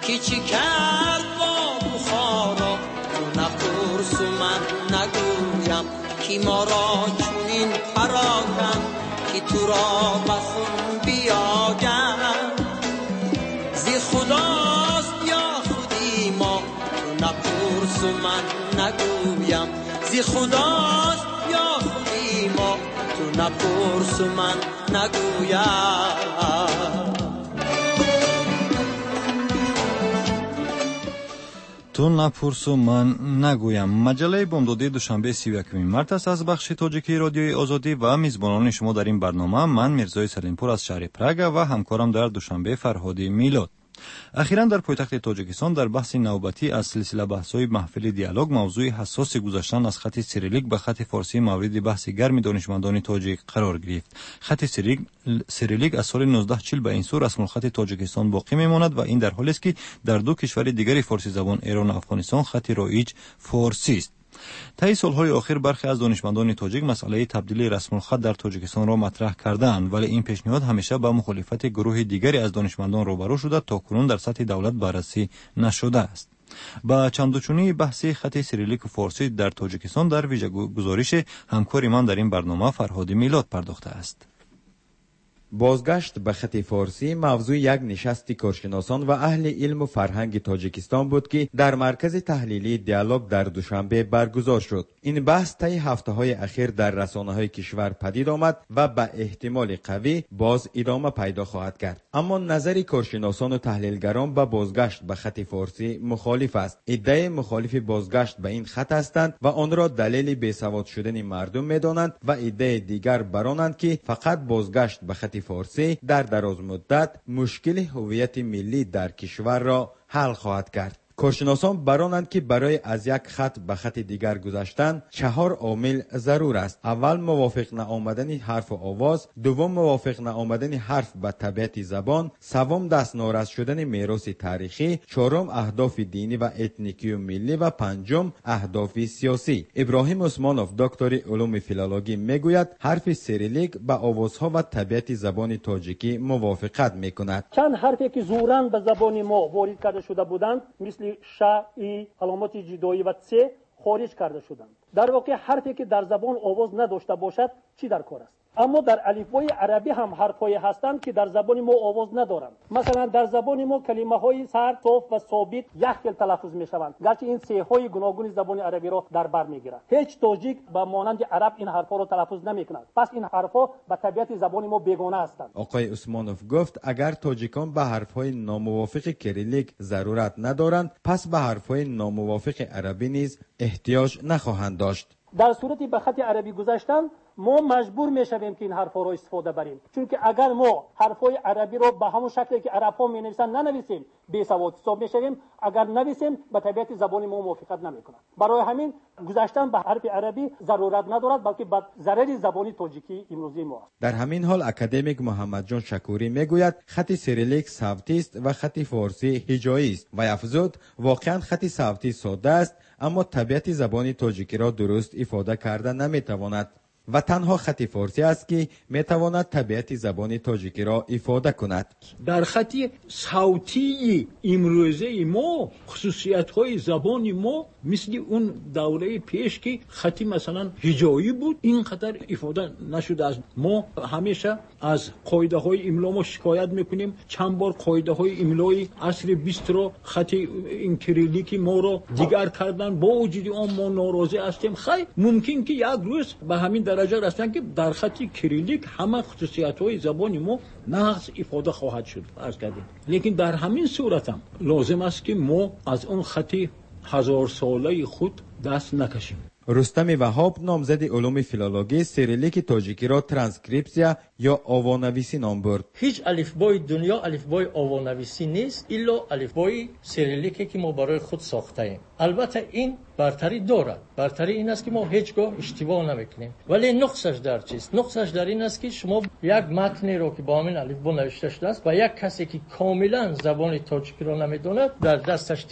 L: کی چی کرد با بخارا تو نپرس و من نگویم کی ما را چنین پراکن کی تو را بخون بیاگن زی خداست یا خودی ما تو نپرس و من نگویم زی خداست یا خودی ما تو نپرس و من نگویم.
C: تو نپرس و من نگویم. مجله بامدادی دوشنبه 31 مارت است از بخش تاجیکی رادیوی آزادی و میزبانان شما در این برنامه من میرزای سلیمپور از شهر پراگ و همکارم در دوشنبه فرهادی میلاد. اخیراً در پایتخت تاجیکستان در بحث نوبتی از سلسله بحث‌های محفل دیالوگ موضوع حساس گذشتن از خط سیریلیک به خط فارسی مورد بحث گرم دانشمندان تاجیک قرار گرفت. خط سیریلیک از سال 1940 به این سو رسم الخط تاجیکستان باقی میماند و این در حالی است که در دو کشور دیگر فارسی زبان ایران و افغانستان خط رایج فارسی است. طی سالهای آخر برخی از دانشمندان تاجیک مسئله تبدیل رسم الخط در تاجیکستان را مطرح کردند، ولی این پیشنهاد همیشه با مخالفت گروه دیگری از دانشمندان روبرو شده تا کنون در سطح دولت بررسی نشده است. با چندوچونی بحث خط سیریلیک و فارسی در تاجیکستان در ویژه گزارش همکار من در این برنامه فرهادی میلاد پرداخته است.
B: بازگشت به خط فارسی موضوع یک نشست کارشناسان و اهل علم و فرهنگ تاجیکستان بود که در مرکز تحلیلی دیالوگ در دوشنبه برگزار شد. این بحث طی هفته‌های اخیر در رسانه‌های کشور پدید آمد و به احتمال قوی باز ادامه پیدا خواهد کرد. اما نظر کارشناسان و تحلیلگران به بازگشت به خط فارسی مخالف است. ادعای مخالف بازگشت به این خط هستند و آن را دلیل بیسواد شدن مردم می‌دانند و ادعای دیگر برانند که فقط بازگشت به خط فارسی در دراز مدت مشکل هویت ملی در کشور را حل خواهد کرد. کارشناسان برانند که برای از یک خط به خط دیگر گذشتن 4 عامل ضرور است. اول موافق نآمدن حرف و آواز، دوم موافق نآمدن حرف به طبیعت زبان، سوم دست ناراست شدن میراث تاریخی، چهارم اهداف دینی و اتنیکی و ملی و پنجم اهداف سیاسی. ابراهیم عثمانوف دکتر علوم فیلولوژی میگوید حرف سیریلیک به آوازها و طبیعت زبان تاجیکی موافقت میکند.
M: چند حرفی که زوراً به زبان ما وارد کرده شده بودند مثل ش، ای، علامات جدایی و ت خارج کرده شدند. در واقع حرفی که در زبان آواز نداشته باشد چی در کار است؟ اما در الفبای عربی هم حرف‌هایی هستند که در زبان ما آواز ندارند. مثلا در زبان ما کلمه‌های سر، صاف و ثابت یک کل تلفظ می‌شوند، گرچه این سه‌های گوناگون زبان عربی را در بر می‌گیرد. هیچ تاجیک با مانند عرب این حرف‌ها را تلفظ نمی‌کند. پس این حرف‌ها به طبیعت زبان ما بیگانه هستند.
B: آقای عثمانوف گفت اگر تاجیکان به حرف‌های ناموافق کریلیک ضرورت ندارند، پس به حرف‌های ناموافق عربی نیز احتیاج نخواهند داشت.
M: در صورتی به خط عربی گذاشتن ما مجبور میشویم که این حرفا رو استفاده بریم، چون که اگر ما حرفای عربی رو به همون شکلی که عرب‌ها می‌نویسن ننویسیم بی‌سواد حساب میشویم، اگر نویسیم به طبیعت زبان ما موافقت نمی‌کنه. برای همین گذاشتن به حرف عربی ضرورت ندارد، بلکه به ضرر زبان تاجیکی امروزی ما است.
B: در همین حال اکادمیک محمد جان شکوری میگوید خط سیریلیک صوتی است و خط فارسی هجایی است و افزود واقعا خط صوتی ساده است اما طبیعت زبان تاجیکی را درست ifade کرده نمیتواند و تنها خط فارسی است که میتواند طبیعت زبان تاجیکی را ifade کند.
N: در خط صوتی امروزه ما خصوصیت‌های زبان ما مثل اون دوره پیش که خطی مثلا هجایی بود اینقدر ifade نشده است. ما همیشه از قاعده‌های املا ما شکایت میکنیم، چند بار قاعده‌های املای عصر 20 را خط این کریلیکی ما را دیگر کردن، با وجود آن ما ناراضی هستیم. خیلی ممکن که یک روز به همین درجه رسیدن که در خط کریلیک همه خصوصیت‌های زبان ما نقض ifade خواهد شد فرض کردیم. لیکن در همین صورت هم لازم است که ما از اون خط 1000 ساله خود دست نکشیم.
B: رستم وهاب نامزد علوم فیلولوژی سیریلیک تاجیکی را ترانسکریپسیا یا آوانویسی نام برد.
O: هیچ الفبای دنیا الفبای آوانویسی نیست الا الفبای سیریلیکی که ما برای خود ساخته ایم. البته این برتری دارد. برتری این است که ما هیچگاه اشتباه نمیکنیم. ولی نقصش در چیست؟ نقصش در این است که شما یک متنی رو که با همین الفبا نوشته شده است و یک کسی که کاملا زبان تاجیکی را نمیداند در دستش دید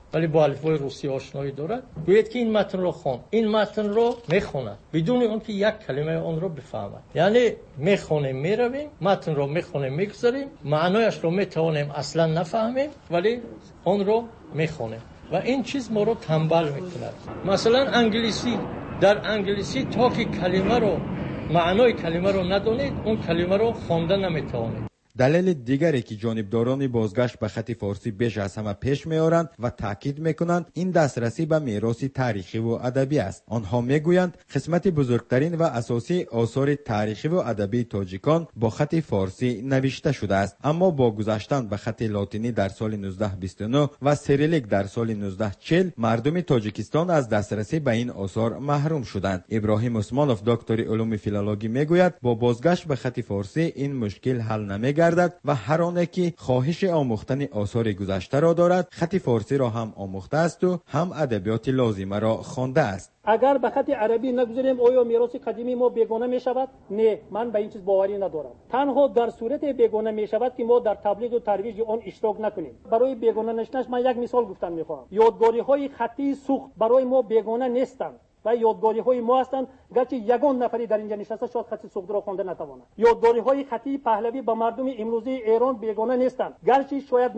O: ولی با الفبای روسی آشنایی دارد، گوید که این متن رو خوان، این متن رو میخوند بدون اون که یک کلمه اون رو بفهمد. یعنی میخونیم میرویم، متن رو میخونیم میگذاریم، معنایش رو میتوانیم اصلا نفهمیم ولی اون رو میخونیم و این چیز ما رو تنبل میکند. مثلا انگلیسی، در انگلیسی تا که کلمه رو معنای کلمه رو ندونید اون کلمه رو خواندن نمیتوانید.
B: دلیل دیگری که جانبداران بازگشت به خط فارسی بیش از همه پیش میارند و تاکید میکنند این دسترسی به میراث تاریخی و ادبی است. آنها میگویند قسمت بزرگترین و اساسی آثار تاریخی و ادبی تاجیکان با خط فارسی نوشته شده است، اما با گذشتن به خط لاتینی در سال 1929 و سیریلیک در سال 1940 مردم تاجیکستان از دسترسی به این آثار محروم شدند. ابراهیم عثمانوف دکتر علوم فیلولوژی میگوید با بازگشت به خط فارسی این مشکل حل نمیگردد و هر آنکه که خواهش آموختن آثار گذشته را دارد خط فارسی را هم آموخته است و هم ادبیات لازمه را خوانده است.
M: اگر به خط عربی نگذاریم آیا میراث قدیمی ما بیگانه می شود؟ نه، من به این چیز باوری ندارم. تنها در صورت بیگانه می شود که ما در تبلیغ و ترویج آن اشتراک نکنیم. برای بیگانه نشدنش من یک مثال گفتن میخواهم. یادگاری های خطی سوخت برای ما بیگانه نیستند و یادگاری های ما هستند، گرچه یگان نفری در اینجا نشسته شاید خط سوخت را خوانده نتواند. یادگاری های خطی پهلوی به مردم امروزی ایران بیگانه نیستند، گرچه شاید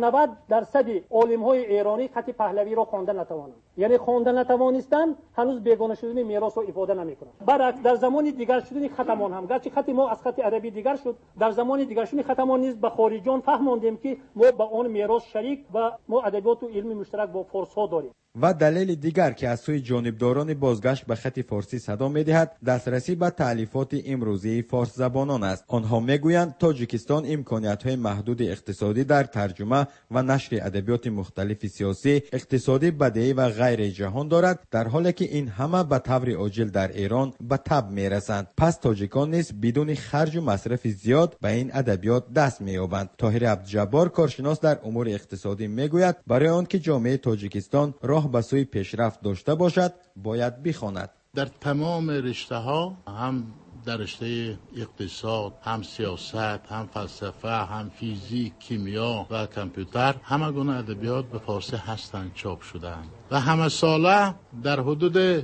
M: 90% عالم های ایرانی خط پهلوی را خوانده نتوانند. یعنی خوانده نتوانستند هنوز بیگانه شدن میراث را افاده نمیکنند. برعکس در زمان دیگر شدن خطمان هم، گرچه خط ما از خط عربی دیگر شد، در زمان دیگر شدن خطمان نیز به خارجیان فهماندیم که ما با آن میراث شریک و ما ادبیات و علم مشترک با فارس ها داریم.
B: و دلیل دیگر که از سوی جانبداران بازگشت به خط فارسی صدا می‌دهد دسترسی به تالیفات امروزی فارس زبانان است. آنها میگویند تاجیکستان امکانیت‌های محدود اقتصادی در ترجمه و نشر ادبیات مختلف سیاسی، اقتصادی، بدیعی و غیر جهان دارد، در حالی که این همه به طور عاجل در ایران به تب میرسند. پس تاجیکان نیز بدون خرج و مصرف زیاد به این ادبیات دست می‌یابند. طاهر عبدالجبار کارشناس در امور اقتصادی میگوید برای آنکه جامعه تاجیکستان راه به سوی پیشرفت داشته باشد باید بخواند.
E: در تمام رشته ها، هم در رشته اقتصاد، هم سیاست، هم فلسفه، هم فیزیک، کیمیا و کامپیوتر، همه گونه ادبیات به فارسی هستند، چاپ شدند و همه ساله در حدود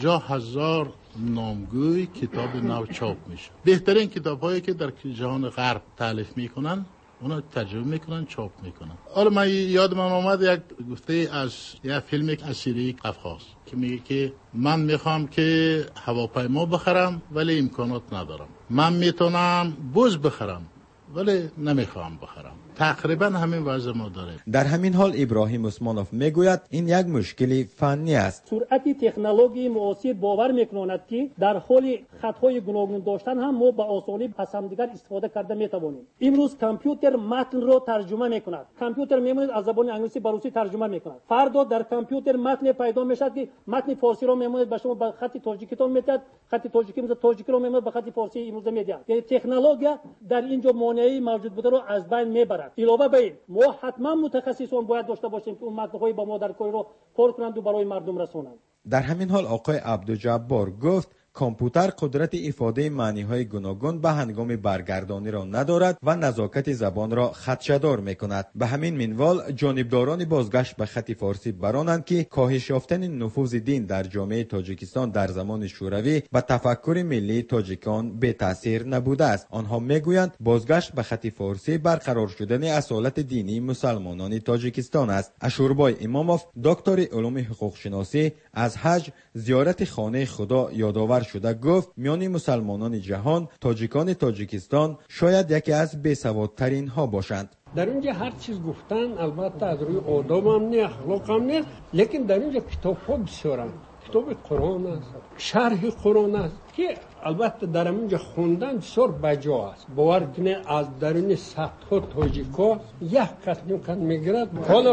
E: 50,000 نامگوی کتاب نو چاپ میشه. بهترین کتاب هایی که در جهان غرب تالیف میکنن اونا ترجمه میکنن، چاپ میکنن. حالا من یادم آمد یک گفته از یک فیلم اسیری قفقاز که میگه که من میخوام که هواپیما بخرم ولی امکانات ندارم. من میتونم بز بخرم ولی نمیخوام بخرم. تقریبا همین وضع ما داره.
B: در همین حال ابراهیم عثمانوف میگوید این یک مشکلی فنی است.
M: سرعت تکنولوژی معاصر باور میکنند که در حال خطای گوناگون داشتن هم ما با آسانی از همدیگر استفاده کرده میتوانیم. امروز کامپیوتر متن رو ترجمه میکند. کامپیوتر میمونه از زبان انگلیسی به روسی ترجمه میکند. فردا در کامپیوتر متن پیدا میشد که متن فارسی رو میمونه به شما به خط تاجیکستان میداد، خط تاجیکی رو میمونه به خط فارسی امروز میداد. یعنی تکنولوژی در اینجا مانعی موجود بوده رو از بین میبرد. علاوه بر این ما حتما متخصصان باید داشته باشیم که اون متن‌های با ما در کاری رو پر کنند و برای مردم رسونند.
B: در همین حال آقای عبدالجبار گفت کامپیوتر قدرت افاده معنی‌های گوناگون به هنگام برگردانی را ندارد و نزاکت زبان را خدشه‌دار می‌کند. به همین منوال جانبداران بازگشت به خط فارسی برانند که کاهش یافتن نفوذ دین در جامعه تاجیکستان در زمان شوروی به تفکر ملی تاجیکان بی تاثیر نبوده است. آنها میگویند بازگشت به خط فارسی برقرار شدن اصالت دینی مسلمانان تاجیکستان است. اشوربای اماموف دکتر علوم حقوق شناسی از حج زیارت خانه خدا یادآور شده گفت میان مسلمانان جهان تاجیکان تاجیکستان شاید یکی از بیسوادترین ها باشند.
N: در اینجا هر چیز گفتن البته از روی آداب هم نه، اخلاق هم نه، لیکن در اینجا کتاب ها بسیارند. کتاب قرآن است، شرح قرآن است که البته در اینجا خوندن بسیار بجا است. باور کنه از درون صدها تاجیکا یک کتنی کن میگرد.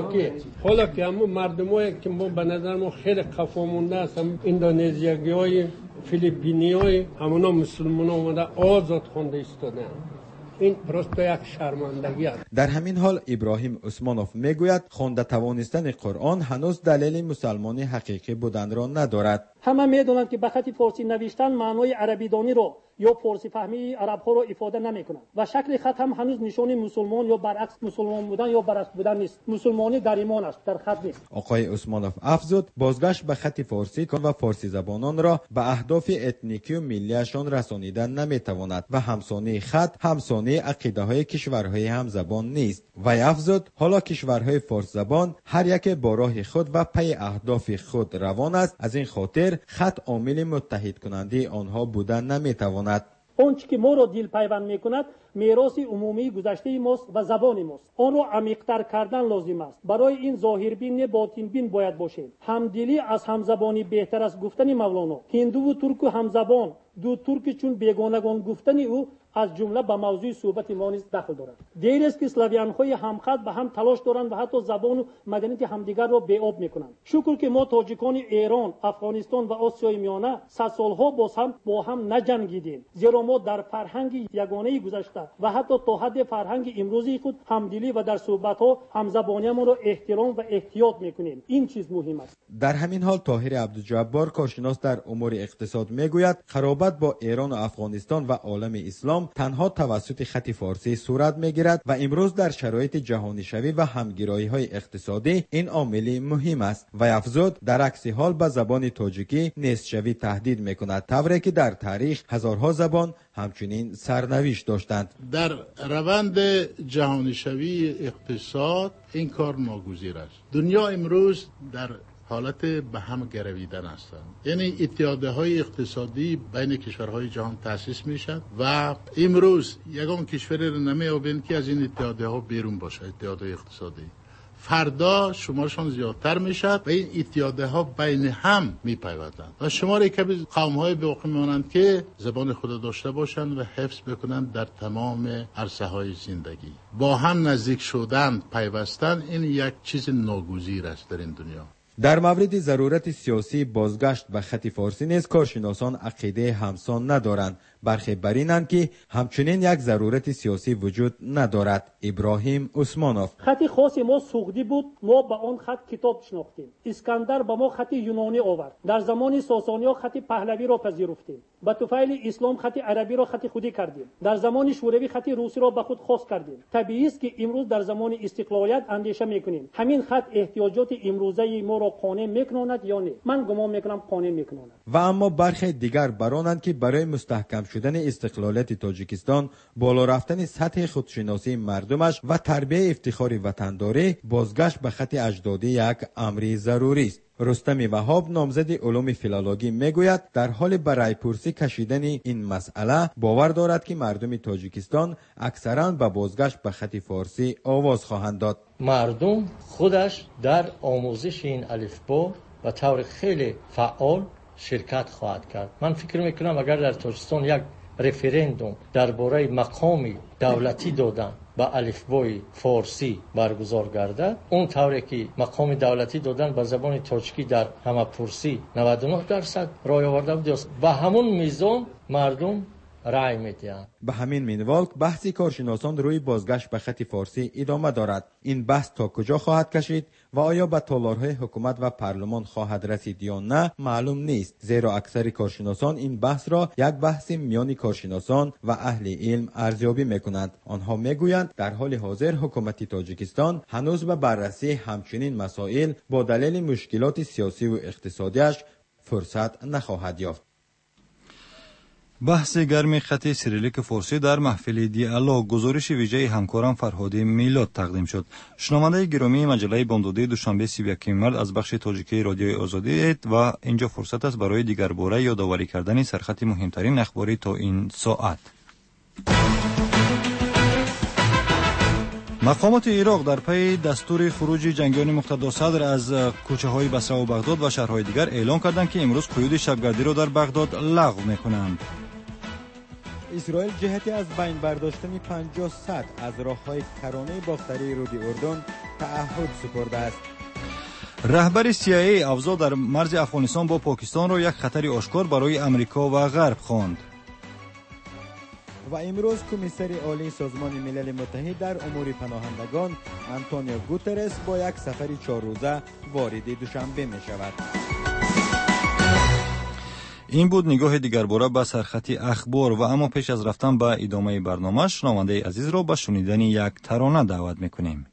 N: حالا که همون مردمایی که ما به نظر ما خیلی خفا مونده است، اندونزیایی های، فیلیپینی های، همونا مسلمان اومده آزاد خونده ایستادن. این پروست یک شرمندگی است.
B: در همین حال ابراهیم عثمانوف میگوید خوانده توانستن قرآن هنوز دلیل مسلمان حقیقی بودن را ندارد.
M: همه میدونند که به خط فارسی نوشتن معنای عربی دانی رو یا فارسی فهمی عرب ها رو افاده نمیکنند و شکل خط هم هنوز نشانی مسلمان یا برعکس مسلمان بودن یا برعکس بودن نیست. مسلمانی در ایمان است، در خط نیست.
B: آقای عثمانوف افزود بازگشت به خط فارسی و فارسی زبانان را به اهداف اتنیکی و ملیشان رسانیدن نمیتواند و همسانی خط همسانی عقیده های کشورهای هم زبان نیست. و افزود حالا کشورهای فارس زبان هر یک با راه خود و پی اهداف خود روان است، از این خاطر خط عامل متحد کننده آنها بودن نمیتواند.
M: آنچه که ما را دل پیوند میکند میراث عمومی گذشته ماست و زبان ماست. آن را عمیق‌تر کردن لازم است. برای این ظاهربین باطنبین باید باشیم. همدلی از همزبانی بهتر از گفتن مولانا. هندو و ترک و همزبان، دو ترک چون بیگانگان گفتن او از جمله به موضوع صحبت ما نیز دخل دارد. دیر است که اسلاویان‌های همخط به هم تلاش دارند و حتی زبان و مدنیت همدیگر را بی‌آب میکنند. شکر که ما تاجیکان ایران، افغانستان و آسیای میانه 100 سالها با هم نجنگیدیم، زیرا ما در فرهنگ یگانه گذشته و حتی تا حد فرهنگ امروزی خود همدلی و در صحبت‌ها همزبانی‌مان را احترام و احتیاط میکنیم. این چیز مهم است.
B: در همین حال طاهر عبدالجبار کارشناس در امور اقتصاد میگوید خرابت با ایران و افغانستان و عالم اسلام تنها توسط خط فارسی صورت میگیرد و امروز در شرایط جهانی شوی و همگرایی های اقتصادی این عامل مهم است. و افزود در عکس حال به زبان تاجیکی نیست شوی تهدید میکند، طوری که در تاریخ هزارها زبان همچنین سرنوشت داشتند.
E: در روند جهانی شوی اقتصاد این کار ناگزیر است. دنیا امروز در حالت به هم گرویدن هستند. یعنی اتحادیه های اقتصادی بین کشورهای جهان تأسیس میشد و امروز یگان کشوری رو نمیابین که از این اتحادیه ها بیرون باشه. اتحادیه اقتصادی فردا شمارشان زیادتر میشد و این اتحادیه ها بین هم میپیوندند و شماری که قوم های باقی میمانند که زبان خود داشته باشند و حفظ بکنند در تمام عرصه های زندگی. با هم نزدیک شدن، پیوستن، این یک چیز ناگزیر است در این دنیا.
B: در مورد ضرورت سیاسی بازگشت به خط فارسی نیز کارشناسان عقیده همسان ندارند. برخی بر اینند که همچنین یک ضرورت سیاسی وجود ندارد. ابراهیم عثمانوف:
M: خط خاص ما سوختی بود، ما به آن خط کتاب شناختیم. اسکندر به ما خط یونانی آورد. در زمان ساسانی ها خط پهلوی را پذیرفتیم. با طفیل اسلام خط عربی را خط خودی کردیم. در زمان شوروی خط روسی را به خود خاص کردیم. طبیعی است که امروز در زمان استقلالیت اندیشه میکنیم همین خط احتیاجات امروزه ما را قانع میکناند یا نه. من گمان میکنم قانع میکناند.
B: و اما برخی دیگر برانند که برای مستحکم شدن استقلالیت تاجیکستان، بالا رفتن سطح خودشناسی مردمش و تربیت افتخار وطنداری، بازگشت به خط اجدادی یک امر ضروری است. رستم وهاب نامزد علوم فیلولوژی میگوید در حال برای پرسی کشیدن این مسئله باور دارد که مردم تاجیکستان اکثرا به بازگشت به خط فارسی آواز خواهند داد.
O: مردم خودش در آموزش این الفبا و طور خیلی فعال شرکت خواهد کرد. من فکر میکنم اگر در تاجیکستان یک رفرندوم درباره مقام دولتی دادن با الفبای فارسی برگزار گردد، اون طوری که مقام دولتی دادن به زبان تاجیکی در همه پرسی 99% رای آورده بود، و همون میزان مردم رای میدهند.
B: به همین منوال بحث کارشناسان روی بازگشت به خط فارسی ادامه دارد. این بحث تا کجا خواهد کشید و آیا به تالارهای حکومت و پارلمان خواهد رسید یا نه معلوم نیست، زیرا اکثر کارشناسان این بحث را یک بحث میان کارشناسان و اهل علم ارزیابی میکنند. آنها میگویند در حال حاضر حکومت تاجیکستان هنوز به بررسی همچنین مسائل با دلیل مشکلات سیاسی و اقتصادیش فرصت نخواهد یافت.
C: بحث گرم خط سیریلیک فارسی در محفل دیالوگ گزارش ویژه همکارم فرهادی میلاد تقدیم شد. شنونده گرامی مجله بامدادی دوشنبه 31 مارس از بخش تاجیکی رادیوی آزادی و اینجا فرصت است برای دیگر باره یادآوری کردن سرخط مهمترین اخباری تا این ساعت. مقامات عراق در پی دستور خروج جنگیان مقتدا صدر از کوچه های بصره و بغداد و شهرهای دیگر اعلام کردند که امروز قیود شبگردی را در بغداد لغو میکنند.
B: اسرائیل جهتی از بین برداشتن 50 سد از راههای کرانه باختری رود اردن تعهد سپرده است.
C: رهبر CIA اوضاع در مرز افغانستان با پاکستان را یک خطر آشکار برای امریکا و غرب خواند.
B: و امروز کمیسر عالی سازمان ملل متحد در امور پناهندگان آنتونیو گوترس با یک سفر 4 روزه وارد دوشنبه می شود.
C: این بود نگاه دیگرباره به سرخطی اخبار و اما پیش از رفتن به ادامه برنامه شنونده عزیز را به شنیدن یک ترانه دعوت میکنیم.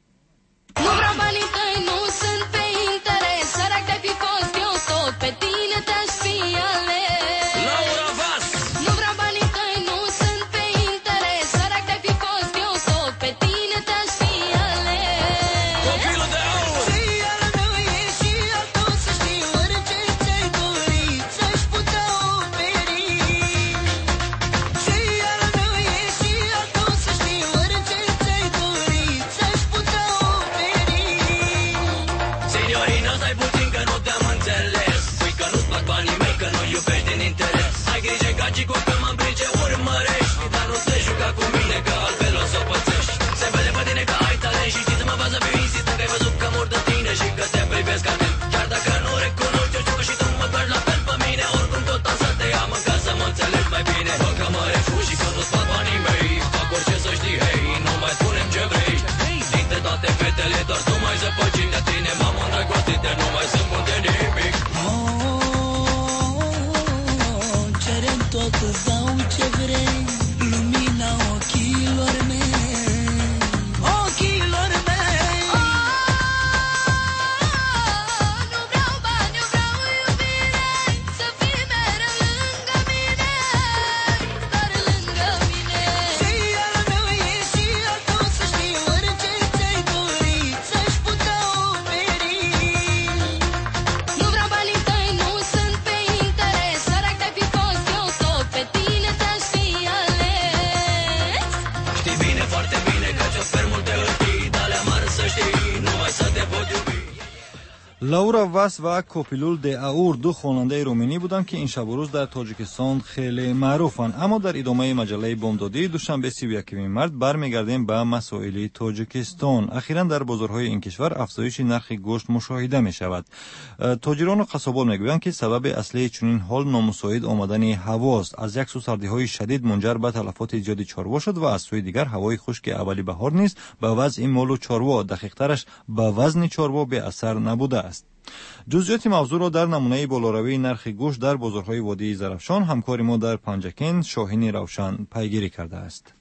C: لورا واس و کوپیلول د اور دو خواننده رومانی بودند که این شب و روز در تاجیکستان خیلی معروفند. اما در ادامه مجله بامدادی دوشنبه 31 مارس برمیگردیم به مسائل تاجیکستان. اخیراً در بازارهای این کشور افزایش نرخ گوشت مشاهده می شود. تاجران و قصابان میگویند که سبب اصلی چنین حال نامساعد آمدن هواست. از یک سو سردی‌های شدید منجر به تلفات زیاد چاروا شد و از سوی دیگر هوای خشک اولی بهار نیز به وضع مال و چاروا، دقیق‌ترش به وزن چاروا به اثر نبوده است. جزئیات موضوع را در نمونه بالاروی نرخ گوشت در بازارهای وادی زرافشان همکار ما در پنجکین شاهین روشن پیگیری کرده است.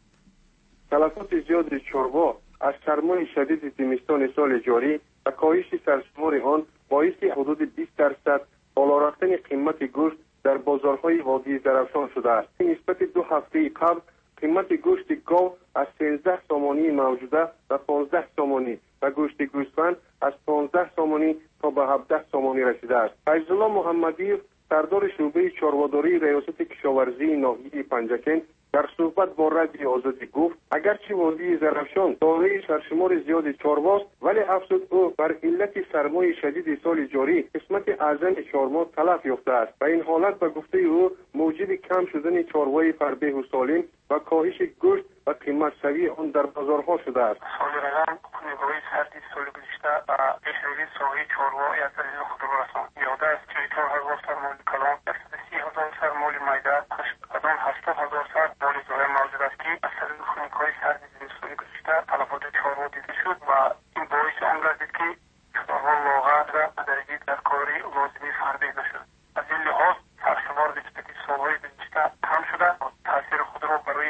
P: تلفات زیاد چاروا از سرمای شدید زمستان سال جاری و کاهش سرشمار آن باعث حدود 20% بالا رفتن قیمت گوشت در بازارهای وادی زرافشان شده است. نسبت 2 هفته قبل قیمت گوشت گاو از 13 سامانی موجوده و 15 سامانی و گوشت گوسفند از 15 سامانی تا به 17 سامانی رسیده است. فیض‌الله محمدی سردار شعبه چارواداری ریاست کشاورزی ناحیه پنجکین در صحبت با رادیو آزادی گفت اگرچه وادی زرافشان دارای سرشمار زیاد چارواست ولی افزود او بر علت سرمای شدید سال جاری قسمت اعظم چاروا تلف یافته است و این حالت به گفته او موجب کم شدن چاروای فربه و سالم و کاهش گوشت و قیمت سوی آن در بازارها شده است.
Q: صادران نگاهی سردی سال گذشته و پیشروی ساحه چاروا از عزیز خود را رساند. یاده است 44,000 سر مال کلان، 30,000 سر مال میده، 70,000 سر مال زای موجود است که از طریق نگاهی سردی سال گذشته تلفات چاروا دیده شد و این باعث آن گردید که چاروا لاغر و درجه در کاری لازمی فربه نشد. از این لحاظ سرشمار نسبت سالهای گذشته کم شده و تاثیر خود را برای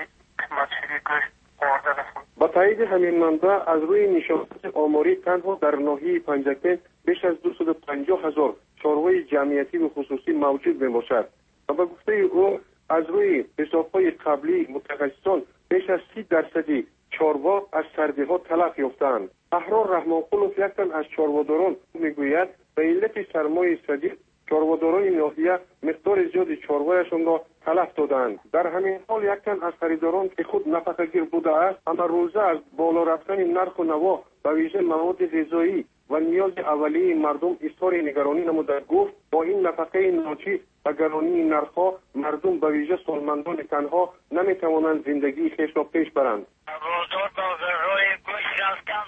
P: با تایید همین منبع از روی نشانات آماری تنها در ناحیه پنجکین بیش از 250,000 چاروای جمعیتی و خصوصی موجود میباشد و به گفته او از روی حساب‌های قبلی متخصصان بیش از 30% چاروا از سردی‌ها تلف یافتند. احرار رحمانقلوف یک تن از چارواداران میگوید به علت سرمای شدید چارواداران ناحیه مقدار زیاد چاروایشان را تلف دادند. در همین حال یک تن از خریداران که خود نفقه‌گیر بوده است اما روزه از بالا رفتن نرخ و نوا و ویژه مواد غذایی و نیاز اولیه مردم اظهار نگرانی نموده. گفت با این نفقه ناچیز و گرانی نرخ‌ها مردم به ویژه سالمندان تنها نمی‌توانند زندگی خیش را پیش برند.
Q: بازارهای گوشت رفتم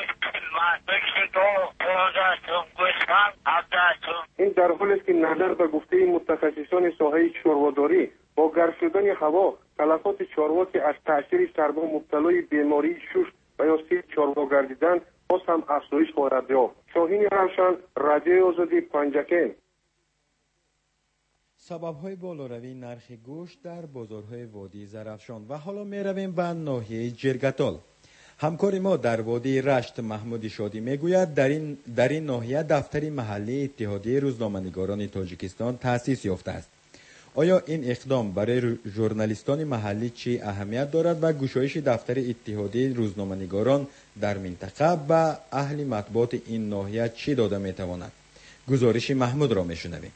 P: این در حالی است که نظر به گفته متخصصان ساحه چارواداری با گرم شدن هوا تلفات چاروا که از تاثیر سرما مبتلای بیماری شوش و یا سیل چاروا گردیدند باز هم افزایش خواهد یافت. شاهین روشن، رادیو آزادی پنجکین.
B: سبب‌های بالوروی نرخ گوشت در بازارهای وادی زرافشان. و حالا می‌رویم به ناحیه جرگتال. همکار ما در وادی رشت محمود شادی میگوید در این ناحیه دفتری محلی اتحادیه روزنامه‌نگاران تاجیکستان تأسیس یافته است. آیا این اقدام برای ژورنالیستان محلی چه اهمیت دارد و گشایش دفتر اتحادیه روزنامه‌نگاران در منطقه به اهل مطبوعات این ناحیه چه داده میتواند؟ گزارش محمود را میشنویم.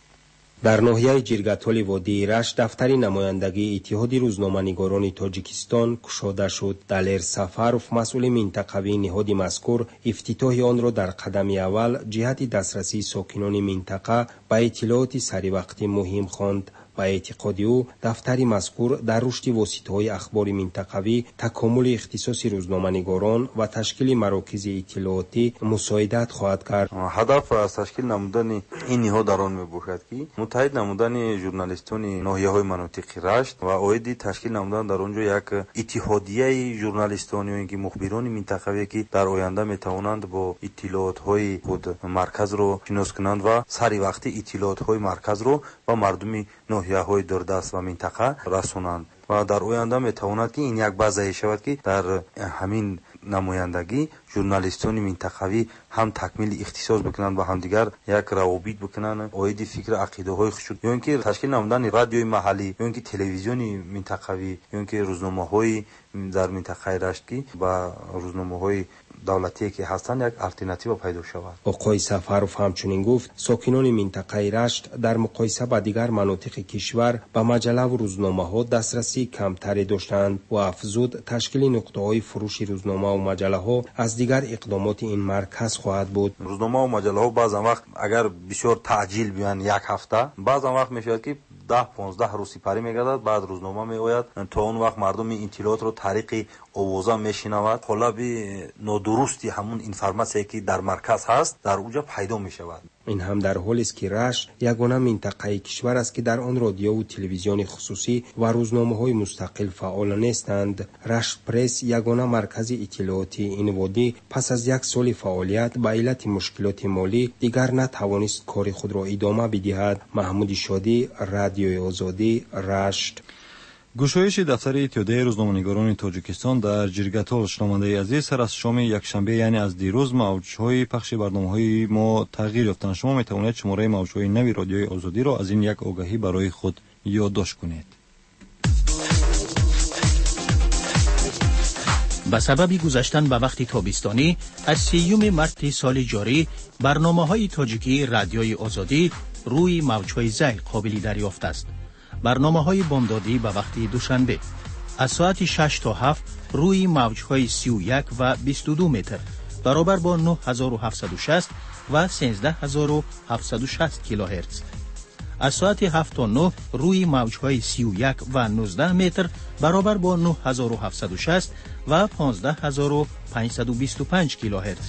R: در ناحیه جرگتال وادی رشت دفتر نمایندگی اتحاد روزنامه‌نگاران تاجیکستان گشوده شد. دلیر سفاروف مسئول منطقوی نهاد مذکور افتتاح آن را در قدم اول جهت دسترسی ساکنان منطقه به اطلاعات سریوقتی مهم خواند. با اعتقاد او دفتر مذکور در رشد واسطه‌های اخبار منطقوی، تکامل اختصاص روزنامه‌نگاران و تشکیل مراکز اطلاعاتی مساعدت خواهد کرد.
S: هدف از تشکیل نمودن این نهاد در آن میباشد که متحد نمودن ژورنالیستان ناحیه‌های مناطق رشت و اید تشکیل نمودن در آنجا یک اتحادیه ژورنالیستان یا اینکه مخبران منطقوی که در آینده میتوانند با اطلاعات‌های خود مرکز را شناس کنند و سری وقتی اطلاعات‌های مرکز را با مردم ناحیه‌های دوردست و منطقه رسانند و در آینده میتواند که این یک بازه شود که در همین نمایندگی ژورنالیستان منطقوی هم تکمیل اختصاص بکنند و هم دیگر یک روابط بکنند اید فکر عقیده های خود یا اینکه تشکیل نمودن رادیوی محلی یا اینکه تلویزیون منطقوی یا اینکه روزنامه‌های در منطقه رشت که با روزنامه‌های دولتی که هستند یک آلترناتیو پیدا شود.
R: آقای سفاروف همچنین گفت ساکنان منطقه رشت در مقایسه با دیگر مناطق کشور به مجله و روزنامه‌ها دسترسی کمتری داشتند و افزود تشکیل نقطه‌های فروش روزنامه و مجله‌ها از دیگر اقدامات این مرکز خواهد بود.
S: روزنامه و مجله‌ها بعضی وقت اگر بسیار تعجیل بیان یک هفته بعضی وقت میشه که 10-15 روز سپری میگردد بعد روزنامه میآید تا اون وقت مردم این اطلاعات رو طریق آوازه میشنود خلابی نادرستی همون اینفورماسیایی که در مرکز هست در اونجا پیدا میشود.
R: این هم در حالی است که رشت یگانه منطقه کشور است که در آن رادیو و تلویزیون خصوصی و روزنامه‌های مستقل فعال نیستند. رشت پرس یگانه مرکز اطلاعاتی این وادی پس از یک سال فعالیت به علت مشکلات مالی دیگر نتوانست کار خود را ادامه بدهد. محمود شادی، رادیوی آزادی، رشت.
C: گشایش دفتر اتحادیه روزنامه‌نگاران تاجیکستان در جرگتال شنونده عزیز سر از شام یکشنبه یعنی از دیروز موج‌های پخش برنامه‌های ما تغییر یافتند. شما می‌توانید شماره موج‌های نوی رادیوی آزادی را از این یک آگهی برای خود یادداشت کنید.
A: به سبب گذشتن به وقت تابستانی از 30 مارس سال جاری برنامه‌های تاجیکی رادیوی آزادی روی موج‌های زیر قابل دریافت است. برنامه‌های بامدادی به وقت دوشنبه از ساعت 6 تا 7 روی موج‌های 31 و 22 متر برابر با 9760 و 13760 کیلوهرتز. از ساعت 7 تا 9 روی موج‌های 31 و 19 متر برابر با 9760 و 15525 کیلوهرتز.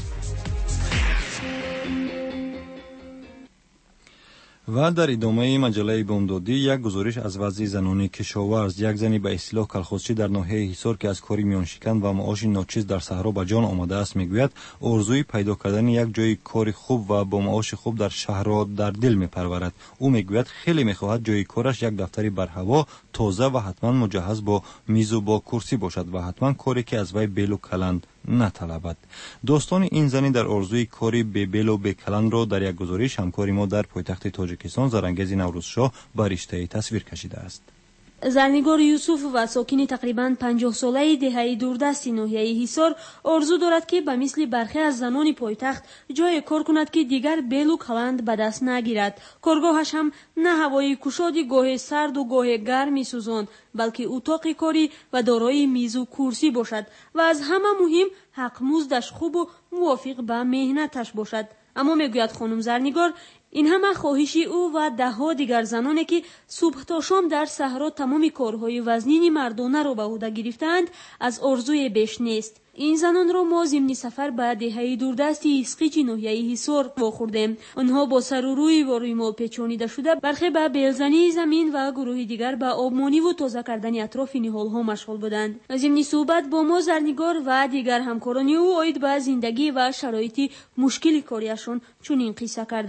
C: و در ادامه مجله بامدادی یک گزارش از وضع زنان کشاورز. یک زنی به اصطلاح کلخوزچی در ناحیه حصار که از کاری میان شکن و معاش ناچیز در صحرا به جان آمده است میگوید آرزوی پیدا کردن یک جای کار خوب و با معاش خوب در شهر را در دل میپرورد. او میگوید خیلی میخواهد جای کارش یک دفتری بر هوا تازه و حتما مجهز با میز و با کرسی باشد و حتما کاری که از وی بیل و کلند نطلبد. داستان این زنی در آرزوی کاری به بیل و به کلند را در یک گزارش همکاری ما در پایتخت تاجیکستان زرانگیز نوروزشاه بر رشته تصویر کشیده است.
F: زرنگار یوسف و ساکن تقریباً 50 ساله دهه دوردست ناحیه حصار آرزو دارد که به مثل برخی از زنان پایتخت جای کار کند که دیگر بیل و کلند به دست نگیرد. کارگاهش هم نه هوای کشادی گاه سرد و گاه گرمی سوزان بلکه اتاق کاری و دارای میز و کرسی باشد و از همه مهم حق مزدش خوب و موافق به مهنتش باشد. اما میگوید خانم زرنگار این همه خواهشی او و ده‌ها دیگر زنانی که صبح تا شام در صحرا تمام کارهای وزنین مردانه را به عهده گرفتند از آرزوی بیش نیست. این زنان را ما ضمن سفر به دهه دوردستی اسقیچ ناحیه حصار واخوردیم. آنها با سر و روی و روی ما پیچانیده شده برخی به بیلزنی زمین و گروهی دیگر به آبمانی و تازه کردن اطراف نهال‌ها مشغول بودند. ضمن صحبت با ما زرنگار و دیگر همکاران او آید به زندگی و شرایط مشکل کاریشان چنین قصه کردند.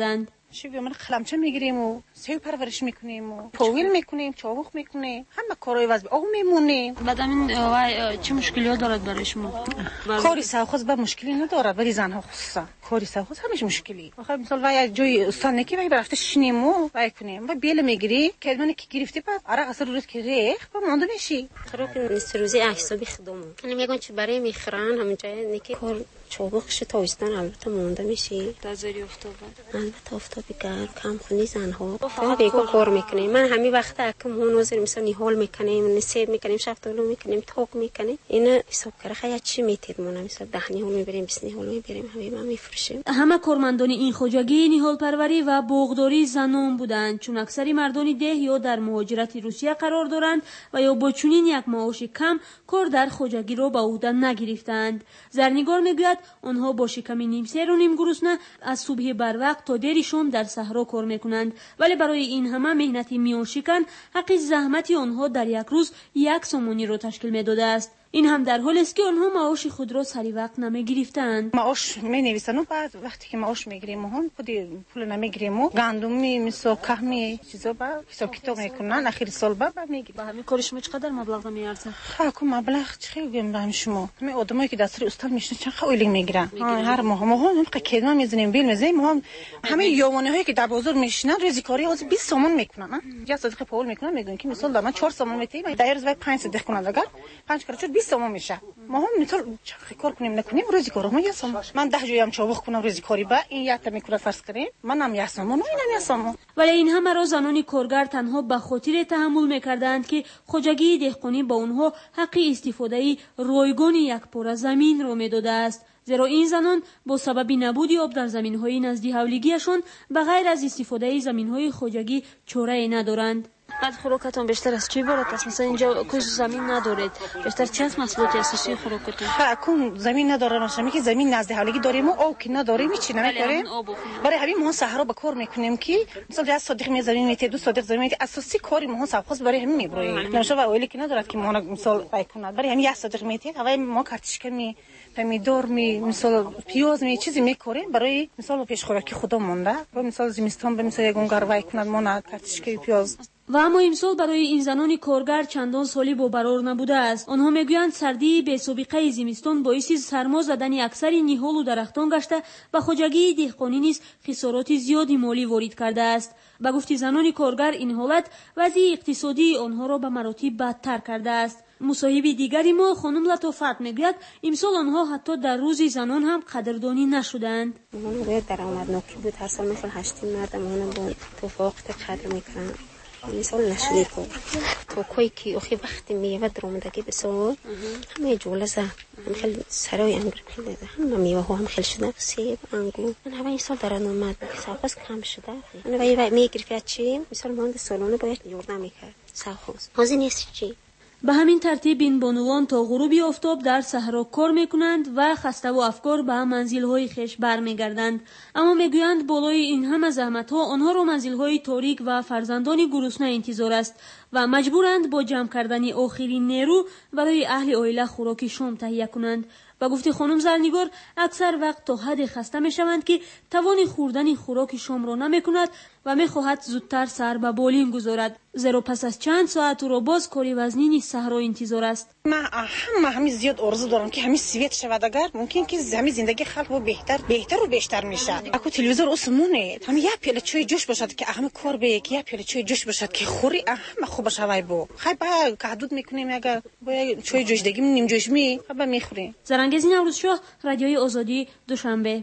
T: چی بگم، قلمچه میگیریم و سیب پرورش میکنیم و پاویل میکنیم، چاوخ میکنیم، همه کارهای وظیفه او میمونیم.
U: بعد همین چه مشکلیات دارد برای شما؟
T: کاری سوخوز با مشکلی ندارد، ولی زنها خصوصا کاری سوخوز همش مشکلی. آخه مثلا وای جای استان نکی وای برفته شینیم و وای کنیم و بیل میگیری که من کی گرفتی بعد عرق اثر روز که ریخ و مونده میشی.
V: خراب نیست روزی احسابی خدمت. من میگم چه برای میخرن همینجا نکی کار چوبخش تاویستان البته مونده میشی.
U: تازری افتابه.
V: البته افتابی گرم کم خونی زنها. بیگو کار میکنیم. من همین وقت اکم هنوزی مثلا نیهال میکنیم، نسیب میکنیم، شفتالو میکنیم، تاق میکنیم. اینا حساب کرده خیلی چی میتید مونم مثلا 10 نیهال میبریم 20 نیهال میبریم همین ما میفروشیم.
W: همه کارمندان این خوجگی نیهال پروری و بوغداری زنان بودند، چون اکثری مردان ده یا در مهاجرت روسیه قرار دارند و یا با چنین یک معاش کم کار در خوجگی را به عهده نگرفتند. زرنگار میگوید آنها با شکم نیم سیر و نیم گرسنه از صبح بر وقت تا دیر شام در صحرا کار میکنند، ولی برای این همه مهنتی میان شکن حق زحمتی آنها در یک روز 1 سومونی را تشکیل میداده است. این هم در حالی است که آنها معاش خود را سری وقت نمیگرفتند.
T: معاش می-نویسن و بعد وقتی که معاش میگیریم هم خودی پول نمیگیریم و گندمی مثل کهمی چیزا با حساب کتاب میکنن اخیر سال بعد میگیریم.
U: با همین کار شما چقدر مبلغ میارزه؟
T: خب مبلغ چقدر بگم شما؟ همین آدمایی که دستور استاد میشن چند خیلی میگیرن. هر ماه هم کدام میزنیم بیل میزنیم هم همه یومانه هایی که در بازار میشنن ریزی کاری از 20 تومان میکنن. یا صدقه پول میکنن میگن که مثلا در من 4 تومان میتیم در روز 5 صدقه کنن اگر 5 کارچو 20 تومان میشه. ما هم مثلا کار کنیم نکنیم روزی کارو یاسم. من 10 جویم چابخ کنم روزی کاری با این یک تا میکنه فرض کنیم منم یاسم و اینم یاسم.
W: ولی این همه را زنان کارگر تنها به خاطر تحمل میکردند که خوجگی دهقانی با اونها حق استفاده رایگان یک پاره زمین را میداده است، زیرا این زنان با سبب نبود آب در زمین‌های نزدیک حولیگیشان به غیر از استفاده زمین‌های خوجگی چاره‌ای ندارند.
U: بعد خوراکتون بیشتر از چی عبارت است؟ مثلا اینجا کش زمین ندارید، بیشتر چه از محصولاتی هست چی خوراکتون؟
T: کن زمین نداره مثلا میگه زمین نزد حالگی داریم و آب که نداریم چی نمی‌کنیم. برای همین ما صحرا به کار میکنیم که مثلا 10 صدق می زمین میته 2 صدق زمین اساسی کاری ما سبخاص برای همین میبریم. نمیشه و اولی که ندارد که ما مثلا بای کنه برای همین 1 صدق میته هوای ما کارتشکه می پمیدور می مثلا پیاز می چیزی میکوریم برای مثلا پیش خوراکی خدا مونده. مثلا زمستان به مثلا یگون گروای کند ما نه کارتشکه پیاز.
W: و اما امسال برای این زنان کارگر چندان سالی با برار نبوده است. آنها میگویند سردی به سابقه زمستان باعث سرما زدن اکثر نیهال و درختان گشته و خوجگی دهقانی نیز خسارات زیادی مالی وارد کرده است. به گفت زنان کارگر این حالت وضع اقتصادی آنها را به مراتب بدتر کرده است. مصاحب دیگری ما خانم لطافت میگوید امسال آنها حتی در روز زنان هم قدردانی نشدند.
V: اون باید درآمد نوکی بود، هر سال مثلا 8 مردم اون با توفاق قدر میکنن. مثلا نشده کار تو کوی کی اخی وقتی میوه درآمدگی بسیار همه جولزه هم خیلی سرای انگور پیدا همه میوه ها هم خیلی شده سیب انگور من همه این سال درآمد سال‌پس کم شده من وای میگرفت چی مثلا ماند سالانه باید یوردن میکرد سال‌خوز هازی نیست چی.
W: به همین ترتیب این بانوان تا غروب آفتاب در صحرا کار میکنند و خسته و افکار به منزل‌های خویش برمیگردند، اما میگویند بالای این همه زحمت‌ها آنها را منزل‌های تاریک و فرزندان گرسنه انتظار است و مجبورند با جمع کردن آخرین نیرو برای اهل عائله خوراک شام تهیه کنند. و گفت خانم زرنگار اکثر وقت تا حد خسته میشوند که توان خوردن خوراک شام را نمیکند و میخواهد زودتر سر به بالین گذارد، زیرا پس از چند ساعت او را باز کاری وزنین صحرا انتظار است.
T: من همین زیاد آرزو دارم که همین سویت شود، اگر ممکن که همین زندگی خلق و بهتر و بیشتر میشه. اكو تلویزیون اسمونه هم یه پیاله چای جوش باشد که همه کار به یه پیاله چای جوش باشد که خوری همه خوب شوی بو خیلی با حدود میکنیم اگر با چای جوش دگیم نیم جوش خیلی میخوریم.
W: زرنگزی نوروز شاه، رادیوی آزادی، دوشنبه.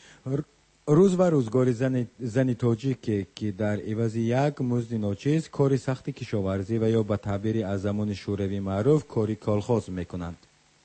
B: روز و روزگار زن تاجیک که در عوض یک مزد ناچیز کار سخت کشاورزی و یا به تعبیر از زمان شوروی معروف کاری کالخاز میکنند.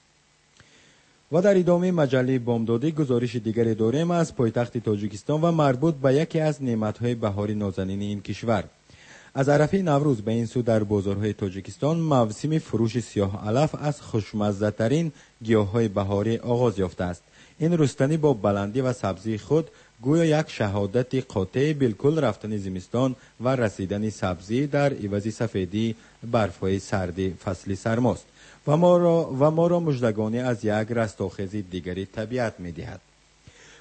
B: و در ادامه مجله بامدادی گزارش دیگری داریم از پایتخت تاجیکستان و مربوط به یکی از نعمت‌های بهاری نازنین این کشور. از عرفه نوروز به این سو در بازارهای تاجیکستان موسم فروش سیاه علف از خوشمزه‌ترین گیاه‌های بهاری آغاز یافته است. این رستنی با بلندی و سبزی خود گویا یک شهادت قاطع بالکل رفتن زمستان و رسیدن سبزی در عوض سفیدی برف‌های سردی فصل سرماست و ما را مژدگانی از یک رستاخیز دیگری طبیعت می‌دهد.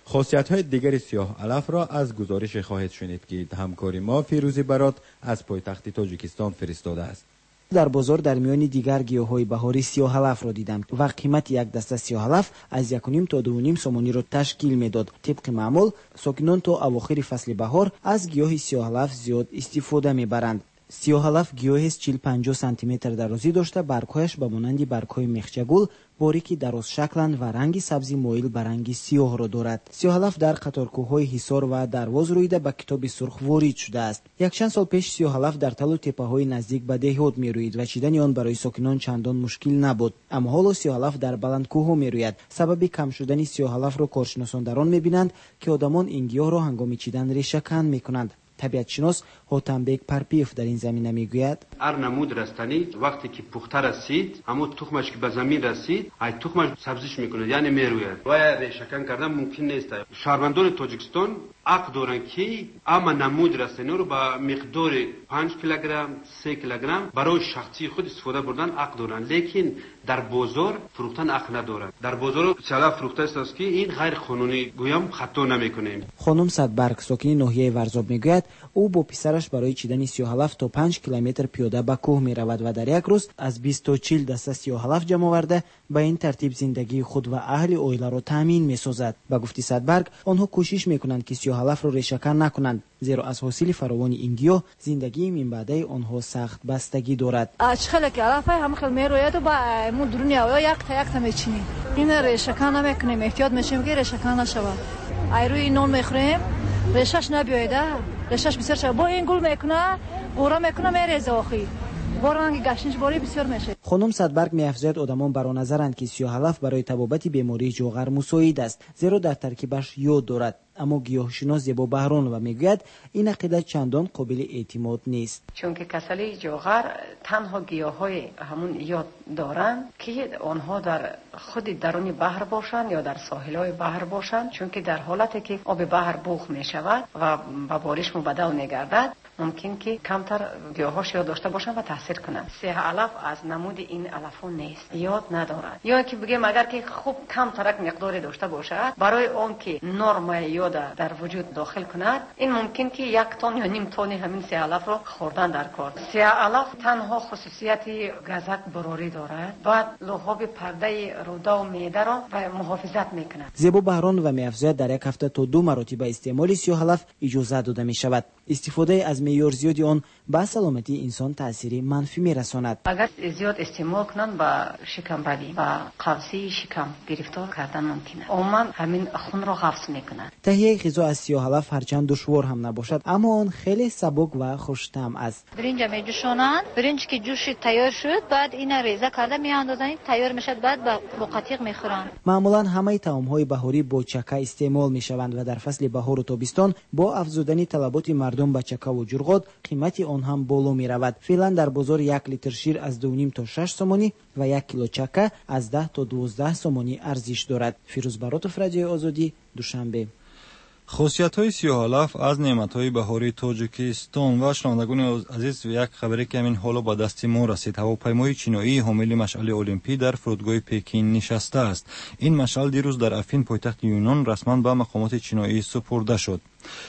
B: خاصیت‌های دیگر سیاه علف را از گزارش خواهید شنید که همکاری ما فیروزی برات از پایتخت تاجیکستان فرستاده است.
D: در بازار در میان دیگر گیاهای بهاری سیاه علف را دیدم و قیمت یک دسته سیاه علف از 1.5 تا 2.5 سومانی را تشکیل میداد. طبق معمول ساکنان تا اواخر فصل بهار از گیاه سیاه علف زیاد استفاده میبرند. سیاه علف گیاهی است 40-50 سانتی متر درازی داشته، برگ‌هایش به مانند برگ‌های میخچه‌گل باریکی دراز شکلند و رنگی سبزی مایل به رنگ سیاه را دارد. سیاه علف در قطارکوه‌های حصار و درواز رویده به کتاب سرخ وارد شده است. یک چند سال پیش سیاه علف در تل و تپه‌های نزدیک به دهات میروید و چیدن آن برای ساکنان چندان مشکل نبود. اما حالا سیاه علف در بلندکوه‌ها میروید. سبب کم شدن سیاه علف را کارشناسان در آن می‌بینند که آدمان این گیاه را هنگام چیدن ریشه‌کن می‌کنند. طبیعت شناس حاتمبک پرپیف در این زمینه میگوید
G: هر نمود رستنی وقتی که پخته رسید اما تخمش که به زمین رسید ای تخمش سبزیش میکنه یعنی میروید و ریشه‌کن کردن ممکن نیست. شهروندان تاجیکستان حق دارن که اما نمود رستنی رو به مقدار 5 کیلوگرم 3 کیلوگرم برای شخصی خود استفاده بردن حق دارن، لیکن در بازار فروختن حق ندارن. در بازار چلا فروخته است که این غیر قانونی گویم خطا نمیکنیم.
D: خانم صدبرگ ساکن ناحیه ورزاب میگوید او با پسرش برای چیدن سیاه علف تا 5 کیلومتر پیاده به کوه می رود و در یک روز از 20 تا 40 دسته سیاه علف جمع آورده به این ترتیب زندگی خود و اهل عائله را تامین می سازد. به گفته صدبرگ آنها کوشش می کنند که سیاه علف را ریشه‌کن نکنند، زیرا از حاصل فراوان این گیاه زندگی من بعده آنها سخت بستگی دارد.
H: اشخال که علف هم خیلی میروید و با مو درونی یا یک تا میچینی این ریشه‌کن نمیکنیم، احتیاط میشیم که ریشه‌کن نشود. ایروی نون میخوریم ریشش نبیایده، ریشش بسیار شد با این گل میکنه قورا میکنه میریزه آخی بارانگی گشنش باری بسیار میشه.
D: خانم صدبرگ میافزاید آدمان بر آن نظرند که سیاه علف برای تبابت بیماری جوغر مساعد است، زیرا در ترکیبش یود دارد. اما گیاهشناس زیبا بهران و میگوید این عقیده چندان قابل اعتماد نیست،
X: چون که کسلی جوغر تنها گیاهای همون یود دارند که آنها در خود درون بحر باشند یا در ساحل‌های بحر باشند، چون که در حالتی که آب بحر بوخ می شود و با بارش مبدل میگردد ممکن که کمتر گیاهاش یود داشته باشند و تاثیر کنند. سیاه علف از نمود این علفون نیست، یود ندارد. یا که بگیم اگر که خوب کم ترک مقداری داشته باشد برای اون که نرم یود در وجود داخل کند این ممکن که 1 تن یا نیم تن همین سیاه علف را خوردن در کار. سیاه علف تنها خصوصیت گزک براری دارد، بعد لحاب پرده روده و معده را محافظت میکند.
D: زیبا بهران و میافزاید در یک هفته تا 2 مرتبه استعمال سیاه علف اجازه داده می شود. استفاده از معیار زیادی آن به سلامتی انسان تأثیری منفی میرساند.
X: اگر زیاد استعمال کنند با شکم بندی و قبضی شکم گرفتار کردن ممکنه. عموما همین خون را حفظ میکنند.
D: تهیه غذا از سیاه علف هرچند دشوار هم نباشد اما آن خیلی سبک و خوش‌طعم است.
H: برنج میجوشانند، برنج که جوش تیار شد بعد این ریزه کرده میاندازند تیار میشد بعد با قطیق میخورند.
D: معمولا همه طعم‌های بهاری با چکه استعمال میشوند و در فصل بهار و تابستان با افزودن طلبات مردم به چکه و جرغاد قیمت آن هم بالا می رود. فعلا در بازار 1 لیتر شیر از 2.5 تا 6 سومانی و 1 کیلو چکه از 10 تا 12 سومانی ارزش دارد. فیروز براتوف، رادیوی آزادی، دوشنبه.
C: خاصیت‌های سیاه علف از نعمت‌های بهاری تاجیکستان و شنوندگان عزیز، یک خبری که همین حالا با دست ما رسید. هواپیمای چینایی حامل مشعل المپی در فرودگاه پکین نشسته است. این مشعل دیروز در افین پایتخت یونان رسما به مقامات چینایی سپرده شد.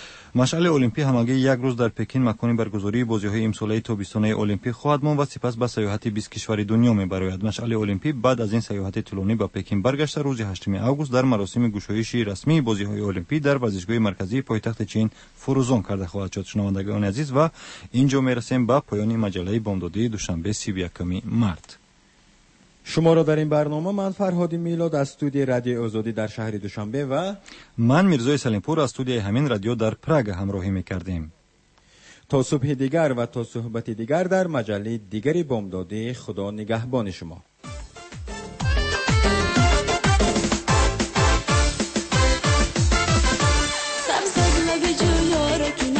C: مشعل المپی همگی 1 روز در پکین مکانی برگزاری بازی‌های امساله تابستانی المپیک خواهد ماند و سپس به سیاحت 20 کشور دنیا می‌براید. مشعل المپی بعد از این سیاحت طولانی به پکین برگشته روز 8 آگوست در مراسم گشایشی رسمی بازی‌های المپیک در ورزشگاه مرکزی پایتخت چین فروزان کرده خواهد شد. شنوندگان عزیز، و اینجا می‌رسیم به پایان مجله بامدادی دوشنبه 31 مارس.
B: شما را در این برنامه من فرهادی میلاد از استودیوی رادیو آزادی در شهر دوشنبه و
C: من میرزای سلیمپور از استودیوی همین رادیو در پراگ همراهی میکردیم.
B: تا صبح دیگر و تا صحبت دیگر در مجله دیگری بامدادی، خدا نگهبان شما.
Y: سبز لب جویا رو